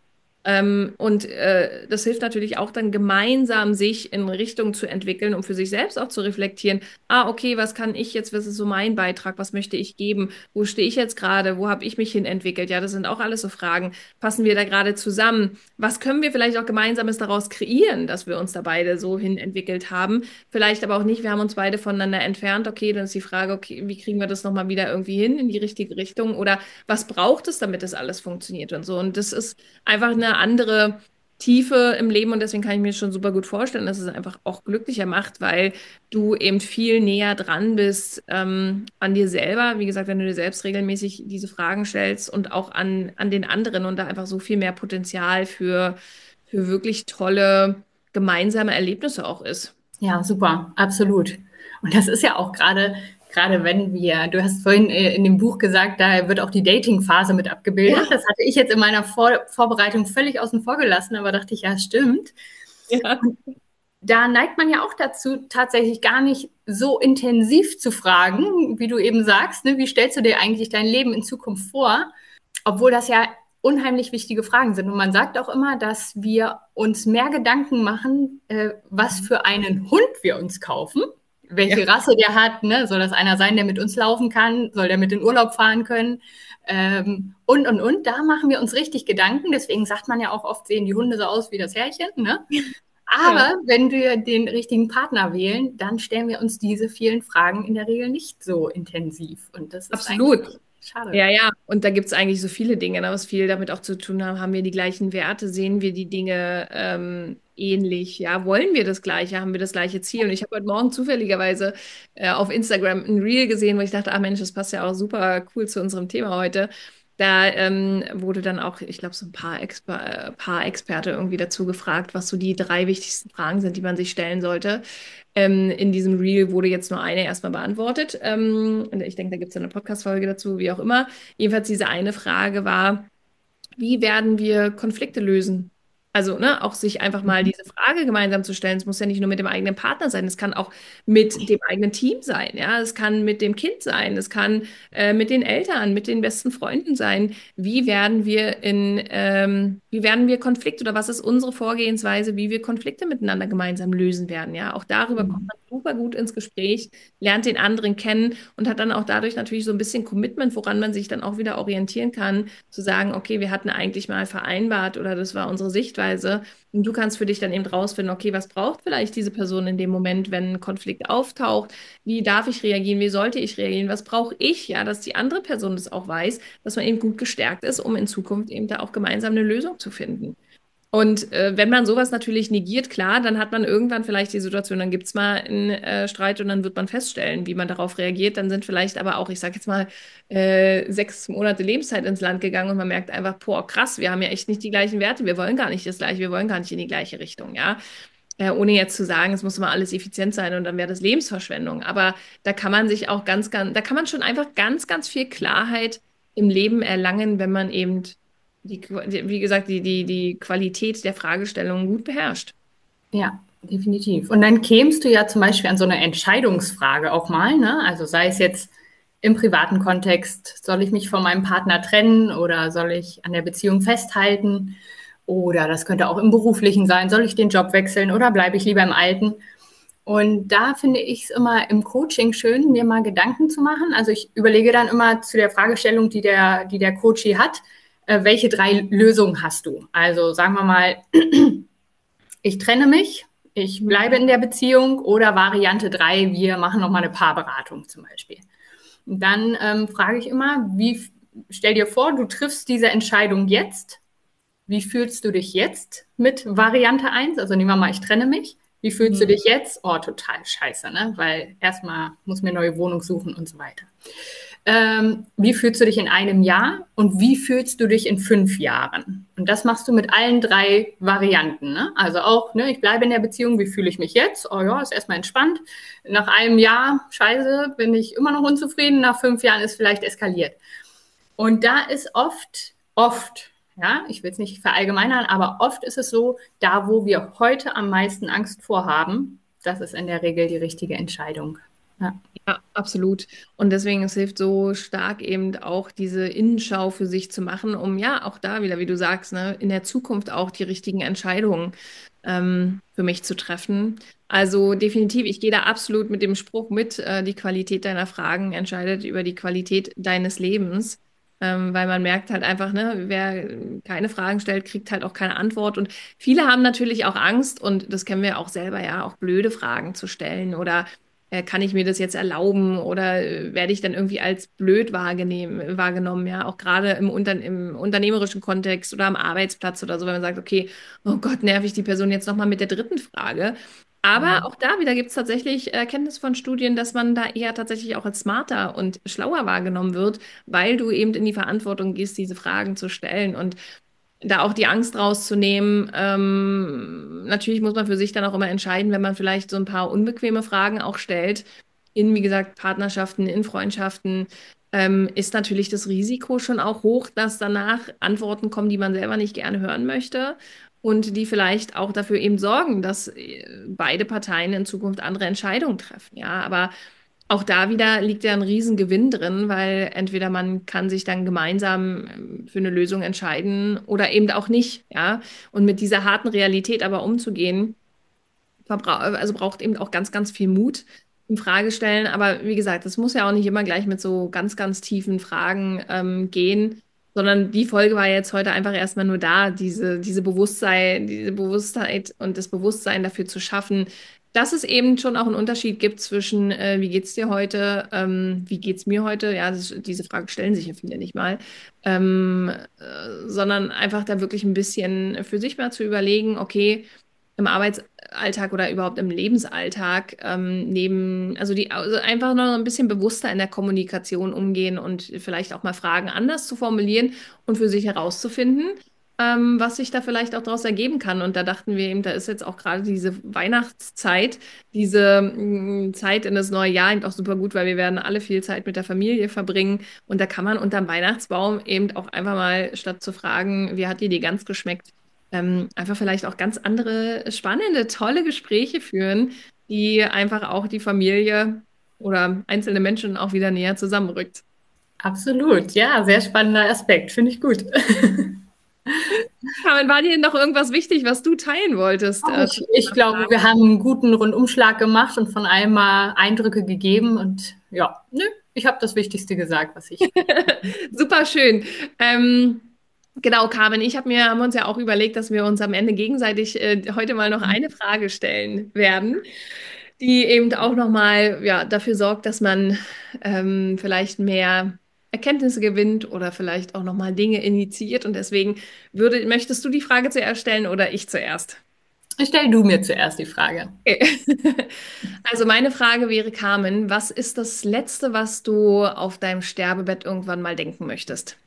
Ähm, und äh, das hilft natürlich auch dann gemeinsam, sich in Richtung zu entwickeln, um für sich selbst auch zu reflektieren. Ah, okay, was kann ich jetzt, was ist so mein Beitrag, was möchte ich geben, wo stehe ich jetzt gerade, wo habe ich mich hin entwickelt? Ja, das sind auch alles so Fragen. Passen wir da gerade zusammen? Was können wir vielleicht auch Gemeinsames daraus kreieren, dass wir uns da beide so hin entwickelt haben? Vielleicht aber auch nicht, wir haben uns beide voneinander entfernt. Okay, dann ist die Frage, okay, wie kriegen wir das nochmal wieder irgendwie hin in die richtige Richtung? Oder was braucht es, damit das alles funktioniert und so? Und das ist einfach eine andere Tiefe im Leben und deswegen kann ich mir schon super gut vorstellen, dass es einfach auch glücklicher macht, weil du eben viel näher dran bist ähm, an dir selber. Wie gesagt, wenn du dir selbst regelmäßig diese Fragen stellst und auch an, an den anderen und da einfach so viel mehr Potenzial für, für wirklich tolle gemeinsame Erlebnisse auch ist. Ja, super, absolut. Und das ist ja auch gerade, gerade wenn wir, du hast vorhin äh, in dem Buch gesagt, da wird auch die Dating-Phase mit abgebildet. Ja, Das hatte ich jetzt in meiner Vor Vorbereitung völlig außen vor gelassen, aber dachte ich, ja, stimmt. ja, Da neigt man ja auch dazu, tatsächlich gar nicht so intensiv zu fragen, wie du eben sagst, ne? Wie stellst du dir eigentlich dein Leben in Zukunft vor? Obwohl das ja unheimlich wichtige Fragen sind. Und man sagt auch immer, dass wir uns mehr Gedanken machen, äh, was für einen Hund wir uns kaufen, ja, welche Rasse der hat, ne? Soll das einer sein, der mit uns laufen kann? Soll der mit in Urlaub fahren können? Ähm, und, und, und. Da machen wir uns richtig Gedanken. Deswegen sagt man ja auch oft, sehen die Hunde so aus wie das Herrchen, ne? ja, Aber wenn wir den richtigen Partner wählen, dann stellen wir uns diese vielen Fragen in der Regel nicht so intensiv. Und das ist eigentlich absolut. schade. Ja, ja, und da gibt es eigentlich so viele Dinge, ne, was viel damit auch zu tun haben. Haben wir die gleichen Werte? Sehen wir die Dinge ähm, ähnlich? Ja, wollen wir das Gleiche? Haben wir das gleiche Ziel? Und ich habe heute Morgen zufälligerweise äh, auf Instagram ein Reel gesehen, wo ich dachte, ah Mensch, das passt ja auch super cool zu unserem Thema heute. Da ähm, wurde dann auch, ich glaube, so ein paar, Exper äh, paar Experte irgendwie dazu gefragt, was so die drei wichtigsten Fragen sind, die man sich stellen sollte. Ähm, in diesem Reel wurde jetzt nur eine erstmal beantwortet. Ähm, und ich denke, da gibt es eine Podcast-Folge dazu, wie auch immer. Jedenfalls diese eine Frage war, wie werden wir Konflikte lösen? Also, ne, auch sich einfach mal Mhm. diese Frage gemeinsam zu stellen. Es muss ja nicht nur mit dem eigenen Partner sein, es kann auch mit dem eigenen Team sein, ja, es kann mit dem Kind sein, es kann äh, mit den Eltern, mit den besten Freunden sein. Wie werden wir in, ähm, wie werden wir Konflikte oder was ist unsere Vorgehensweise, wie wir Konflikte miteinander gemeinsam lösen werden, ja? Auch darüber kommt Mhm. man super gut ins Gespräch, lernt den anderen kennen und hat dann auch dadurch natürlich so ein bisschen Commitment, woran man sich dann auch wieder orientieren kann zu sagen, okay, wir hatten eigentlich mal vereinbart oder das war unsere Sichtweise. Und du kannst für dich dann eben rausfinden, okay, was braucht vielleicht diese Person in dem Moment, wenn ein Konflikt auftaucht? Wie darf ich reagieren? Wie sollte ich reagieren? Was brauche ich? Ja, dass die andere Person das auch weiß, dass man eben gut gestärkt ist, um in Zukunft eben da auch gemeinsam eine Lösung zu finden. Und äh, wenn man sowas natürlich negiert, klar, dann hat man irgendwann vielleicht die Situation, dann gibt es mal einen äh, Streit und dann wird man feststellen, wie man darauf reagiert. Dann sind vielleicht aber auch, ich sage jetzt mal, äh, sechs Monate Lebenszeit ins Land gegangen und man merkt einfach, boah, krass, wir haben ja echt nicht die gleichen Werte, wir wollen gar nicht das Gleiche, wir wollen gar nicht in die gleiche Richtung, ja. Äh, ohne jetzt zu sagen, es muss immer alles effizient sein und dann wäre das Lebensverschwendung. Aber da kann man sich auch ganz, ganz, da kann man schon einfach ganz, ganz viel Klarheit im Leben erlangen, wenn man eben die, die, wie gesagt, die, die, die Qualität der Fragestellung gut beherrscht. Ja, definitiv. Und dann kämst du ja zum Beispiel an so eine Entscheidungsfrage auch mal, ne? Also sei es jetzt im privaten Kontext, soll ich mich von meinem Partner trennen oder soll ich an der Beziehung festhalten? Oder das könnte auch im beruflichen sein, soll ich den Job wechseln oder bleibe ich lieber im alten? Und da finde ich es immer im Coaching schön, mir mal Gedanken zu machen. Also ich überlege dann immer zu der Fragestellung, die der, die der Coachie hat, äh, welche drei Lösungen hast du? Also sagen wir mal, ich trenne mich, ich Mhm. bleibe in der Beziehung oder Variante drei, wir machen nochmal eine Paarberatung zum Beispiel. Und dann ähm, frage ich immer, wie, stell dir vor, du triffst diese Entscheidung jetzt. Wie fühlst du dich jetzt mit Variante eins? Also nehmen wir mal, ich trenne mich. Wie fühlst du Mhm. dich jetzt? Oh, total scheiße, ne? Weil erstmal muss mir eine neue Wohnung suchen und so weiter. Ähm, wie fühlst du dich in einem Jahr und wie fühlst du dich in fünf Jahren? Und das machst du mit allen drei Varianten. Ne? Also auch, ne, ich bleibe in der Beziehung, wie fühle ich mich jetzt? Oh ja, ist erstmal entspannt. Nach einem Jahr, scheiße, bin ich immer noch unzufrieden. Nach fünf Jahren ist vielleicht eskaliert. Und da ist oft, oft, ja, ich will es nicht verallgemeinern, aber oft ist es so, da wo wir heute am meisten Angst vorhaben, das ist in der Regel die richtige Entscheidung. Ja. Ja, absolut. Und deswegen, es hilft so stark eben auch diese Innenschau für sich zu machen, um ja auch da wieder, wie du sagst, ne, in der Zukunft auch die richtigen Entscheidungen ähm, für mich zu treffen. Also definitiv, ich gehe da absolut mit dem Spruch mit, äh, die Qualität deiner Fragen entscheidet über die Qualität deines Lebens. Ähm, weil man merkt halt einfach, ne, wer keine Fragen stellt, kriegt halt auch keine Antwort. Und viele haben natürlich auch Angst, und das kennen wir auch selber, ja, auch blöde Fragen zu stellen oder äh, kann ich mir das jetzt erlauben oder äh, werde ich dann irgendwie als blöd wahrgenehm, wahrgenommen, ja, auch gerade im, Unter im unternehmerischen Kontext oder am Arbeitsplatz oder so, wenn man sagt, okay, oh Gott, nerv ich die Person jetzt nochmal mit der dritten Frage. Aber Mhm. auch da wieder gibt es tatsächlich Erkenntnis von Studien, dass man da eher tatsächlich auch als smarter und schlauer wahrgenommen wird, weil du eben in die Verantwortung gehst, diese Fragen zu stellen. Und da auch die Angst rauszunehmen. Ähm, natürlich muss man für sich dann auch immer entscheiden, wenn man vielleicht so ein paar unbequeme Fragen auch stellt, in, wie gesagt, Partnerschaften, in Freundschaften, ähm, ist natürlich das Risiko schon auch hoch, dass danach Antworten kommen, die man selber nicht gerne hören möchte und die vielleicht auch dafür eben sorgen, dass äh, beide Parteien in Zukunft andere Entscheidungen treffen. Ja, aber auch da wieder liegt ja ein Riesengewinn drin, weil entweder man kann sich dann gemeinsam ähm, für eine Lösung entscheiden oder eben auch nicht, ja. Und mit dieser harten Realität aber umzugehen, verbra also braucht eben auch ganz, ganz viel Mut im Fragestellen. Aber wie gesagt, das muss ja auch nicht immer gleich mit so ganz, ganz tiefen Fragen ähm, gehen, sondern die Folge war jetzt heute einfach erstmal nur da, diese, diese Bewusstsein, diese Bewusstheit und das Bewusstsein dafür zu schaffen, dass es eben schon auch einen Unterschied gibt zwischen, äh, wie geht's dir heute, ähm, wie geht's mir heute? Ja, das, diese Frage stellen sich ja viele nicht mal, ähm, äh, sondern einfach da wirklich ein bisschen für sich mal zu überlegen, okay, im Arbeitsalltag oder überhaupt im Lebensalltag ähm, neben, also die, also einfach noch ein bisschen bewusster in der Kommunikation umgehen und vielleicht auch mal Fragen anders zu formulieren und für sich herauszufinden, ähm, was sich da vielleicht auch daraus ergeben kann. Und da dachten wir eben, da ist jetzt auch gerade diese Weihnachtszeit, diese mh, Zeit in das neue Jahr eben auch super gut, weil wir werden alle viel Zeit mit der Familie verbringen. Und da kann man unterm Weihnachtsbaum eben auch einfach mal, statt zu fragen, wie hat dir die Gans geschmeckt, ähm, einfach vielleicht auch ganz andere, spannende, tolle Gespräche führen, die einfach auch die Familie oder einzelne Menschen auch wieder näher zusammenrückt. Absolut, ja, sehr spannender Aspekt, finde ich gut. Carmen, war dir noch irgendwas wichtig, was du teilen wolltest, Auch äh, ich, zum ich Thema glaube, Fragen? wir haben einen guten Rundumschlag gemacht und von allem mal Eindrücke gegeben und ja, nö, ich habe das Wichtigste gesagt, was ich. Super schön. Ähm, genau, Carmen, ich habe mir, haben uns ja auch überlegt, dass wir uns am Ende gegenseitig äh, heute mal noch eine Frage stellen werden, die eben auch nochmal ja, dafür sorgt, dass man ähm, vielleicht mehr Erkenntnisse gewinnt oder vielleicht auch nochmal Dinge initiiert. Und deswegen würde, möchtest du die Frage zuerst stellen oder ich zuerst? Stell du mir zuerst die Frage. Okay. Also meine Frage wäre, Carmen, was ist das Letzte, was du auf deinem Sterbebett irgendwann mal denken möchtest?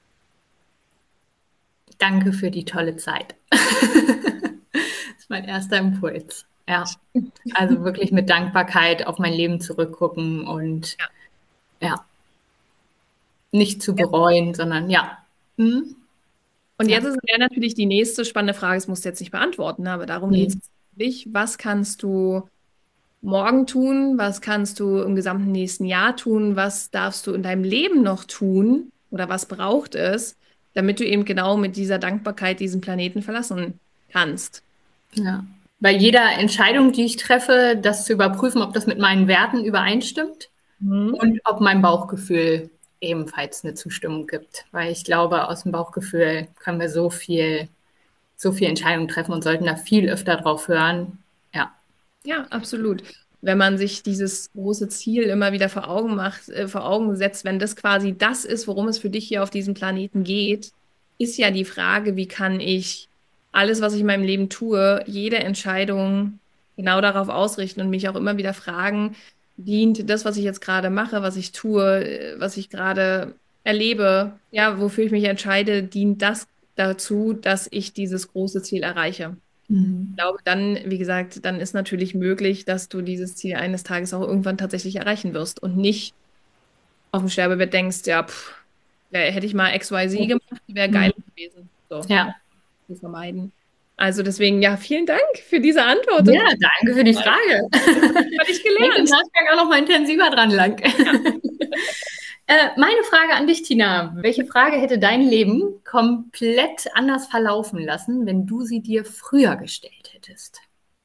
Danke für die tolle Zeit. Das ist mein erster Impuls. Ja, also wirklich mit Dankbarkeit auf mein Leben zurückgucken und Ja. ja, nicht zu bereuen, sondern ja. Hm? Und jetzt Ja. ist wäre natürlich die nächste spannende Frage, das musst du jetzt nicht beantworten, ne, aber darum geht Hm. es dich. Was kannst du morgen tun? Was kannst du im gesamten nächsten Jahr tun? Was darfst du in deinem Leben noch tun? Oder was braucht es, damit du eben genau mit dieser Dankbarkeit diesen Planeten verlassen kannst? Ja. Bei jeder Entscheidung, die ich treffe, das zu überprüfen, ob das mit meinen Werten übereinstimmt Mhm. und ob mein Bauchgefühl ebenfalls eine Zustimmung gibt. Weil ich glaube, aus dem Bauchgefühl können wir so viel, so viel Entscheidungen treffen und sollten da viel öfter drauf hören. Ja. Ja, absolut. Wenn man sich dieses große Ziel immer wieder vor Augen macht, äh, vor Augen setzt, wenn das quasi das ist, worum es für dich hier auf diesem Planeten geht, ist ja die Frage, wie kann ich alles, was ich in meinem Leben tue, jede Entscheidung genau darauf ausrichten und mich auch immer wieder fragen, dient das, was ich jetzt gerade mache, was ich tue, äh, was ich gerade erlebe, ja, wofür ich mich entscheide, dient das dazu, dass ich dieses große Ziel erreiche? Mhm. Glaube, dann, wie gesagt, dann ist natürlich möglich, dass du dieses Ziel eines Tages auch irgendwann tatsächlich erreichen wirst und nicht auf dem Sterbebett denkst, ja, pff, wär- hätte ich mal X Y Z gemacht, wäre geil gewesen. So, ja, Ja, zu vermeiden. Also deswegen, ja, vielen Dank für diese Antwort. Ja, danke für die Frage. Habe ich gelernt. Ich im Nachgang auch noch mal intensiver dran lang. Ja. äh, meine Frage an dich, Tina. Welche Frage hätte dein Leben komplett anders verlaufen lassen, wenn du sie dir früher gestellt hättest?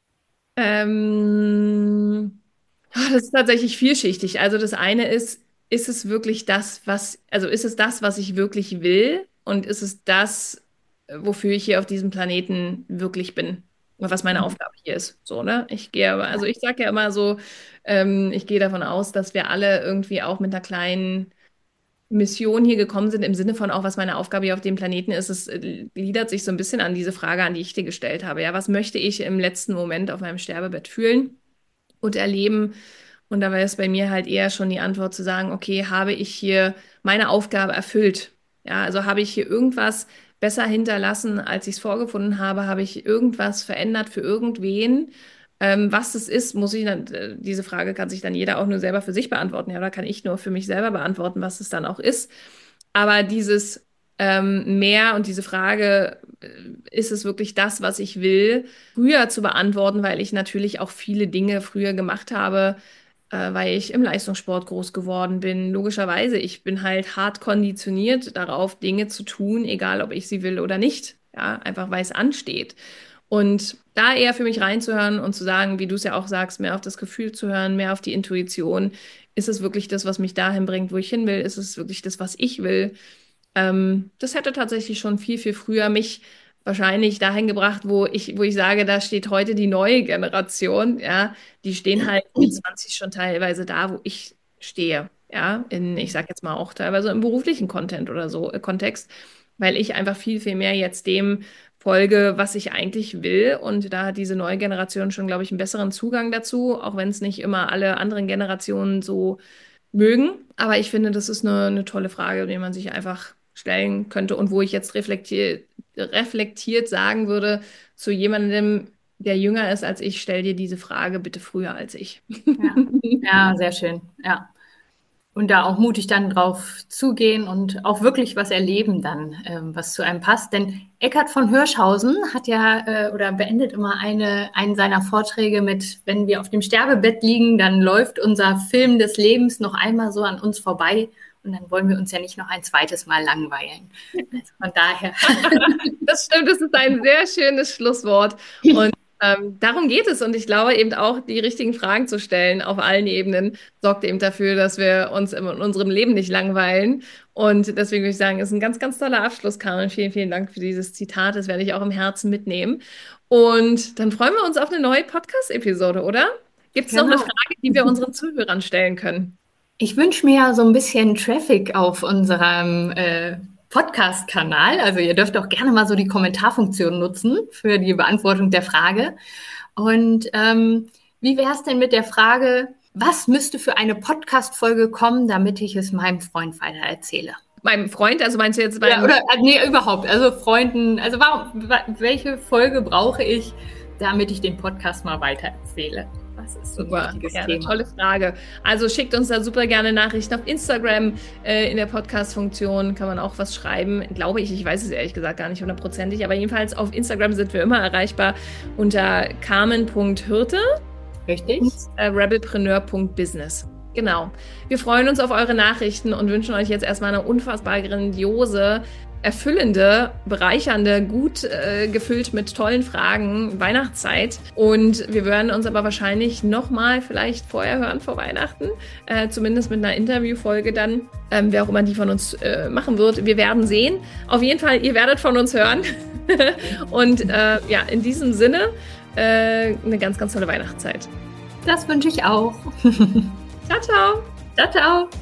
Ähm, das ist tatsächlich vielschichtig. Also das eine ist, ist es wirklich das, was, also ist es das, was ich wirklich will? Und ist es das, wofür ich hier auf diesem Planeten wirklich bin? Und was meine Aufgabe hier ist? So, ne? Ich gehe aber, also ich sage ja immer so, ähm, ich gehe davon aus, dass wir alle irgendwie auch mit einer kleinen Mission hier gekommen sind, im Sinne von auch, was meine Aufgabe hier auf dem Planeten ist. Es äh, gliedert sich so ein bisschen an diese Frage an, die ich dir gestellt habe. Ja, was möchte ich im letzten Moment auf meinem Sterbebett fühlen und erleben? Und da wäre es bei mir halt eher schon die Antwort zu sagen, okay, habe ich hier meine Aufgabe erfüllt? Ja, also habe ich hier irgendwas besser hinterlassen, als ich es vorgefunden habe? Habe ich irgendwas verändert für irgendwen? Ähm, was es ist, muss ich dann, äh, diese Frage kann sich dann jeder auch nur selber für sich beantworten. Ja, oder kann ich nur für mich selber beantworten, was es dann auch ist. Aber dieses ähm, mehr und diese Frage, äh, ist es wirklich das, was ich will, früher zu beantworten, weil ich natürlich auch viele Dinge früher gemacht habe, äh, weil ich im Leistungssport groß geworden bin. Logischerweise, ich bin halt hart konditioniert darauf, Dinge zu tun, egal ob ich sie will oder nicht. Ja, einfach weil es ansteht. Und da eher für mich reinzuhören und zu sagen, wie du es ja auch sagst, mehr auf das Gefühl zu hören, mehr auf die Intuition. Ist es wirklich das, was mich dahin bringt, wo ich hin will? Ist es wirklich das, was ich will? Ähm, das hätte tatsächlich schon viel, viel früher mich wahrscheinlich dahin gebracht, wo ich, wo ich sage, da steht heute die neue Generation. Ja, die stehen halt mit zwanzig schon teilweise da, wo ich stehe. Ja, in, ich sage jetzt mal auch teilweise im beruflichen Content oder so, äh, Kontext, weil ich einfach viel, viel mehr jetzt dem folge, was ich eigentlich will. Und da hat diese neue Generation schon, glaube ich, einen besseren Zugang dazu, auch wenn es nicht immer alle anderen Generationen so mögen. Aber ich finde, das ist eine, eine tolle Frage, die man sich einfach stellen könnte und wo ich jetzt reflektiert, reflektiert sagen würde zu jemandem, der jünger ist als ich, stell dir diese Frage bitte früher als ich. Ja, ja, sehr schön. Ja. Und da auch mutig dann drauf zugehen und auch wirklich was erleben dann, ähm, was zu einem passt. Denn Eckhard von Hirschhausen hat ja äh, oder beendet immer eine, einen seiner Vorträge mit, wenn wir auf dem Sterbebett liegen, dann läuft unser Film des Lebens noch einmal so an uns vorbei und dann wollen wir uns ja nicht noch ein zweites Mal langweilen. Also von daher. Das stimmt, das ist ein sehr schönes Schlusswort. Und Ähm, darum geht es und ich glaube eben auch, die richtigen Fragen zu stellen auf allen Ebenen sorgt eben dafür, dass wir uns in unserem Leben nicht langweilen. Und deswegen würde ich sagen, ist ein ganz, ganz toller Abschluss, Carmen. Vielen, vielen Dank für dieses Zitat. Das werde ich auch im Herzen mitnehmen. Und dann freuen wir uns auf eine neue Podcast-Episode, oder? Gibt es Genau. noch eine Frage, die wir unseren Zuhörern stellen können? Ich wünsche mir ja so ein bisschen Traffic auf unserem äh, Podcast-Kanal. Also ihr dürft auch gerne mal so die Kommentarfunktion nutzen für die Beantwortung der Frage. Und ähm, wie wäre es denn mit der Frage, was müsste für eine Podcast-Folge kommen, damit ich es meinem Freund weiter erzähle? Meinem Freund, also meinst du jetzt meinem... Ja, oder, nee, überhaupt, also Freunden. Also warum, welche Folge brauche ich, damit ich den Podcast mal weiter erzähle? Das ist so ein super, wichtiges ja, Thema. Tolle Frage. Also schickt uns da super gerne Nachrichten auf Instagram. Äh, in der Podcast-Funktion kann man auch was schreiben. Glaube ich, ich weiß es ehrlich gesagt gar nicht hundertprozentig, aber jedenfalls auf Instagram sind wir immer erreichbar unter carmen punkt hirte Richtig. und äh, rebelpreneur punkt business. Genau. Wir freuen uns auf eure Nachrichten und wünschen euch jetzt erstmal eine unfassbar grandiose, erfüllende, bereichernde, gut äh, gefüllt mit tollen Fragen Weihnachtszeit. Und wir werden uns aber wahrscheinlich nochmal vielleicht vorher hören vor Weihnachten, äh, zumindest mit einer Interviewfolge dann, ähm, wer auch immer die von uns äh, machen wird. Wir werden sehen. Auf jeden Fall, ihr werdet von uns hören. Und äh, ja, in diesem Sinne äh, eine ganz, ganz tolle Weihnachtszeit. Das wünsche ich auch. Ciao, ciao. Ciao, ciao.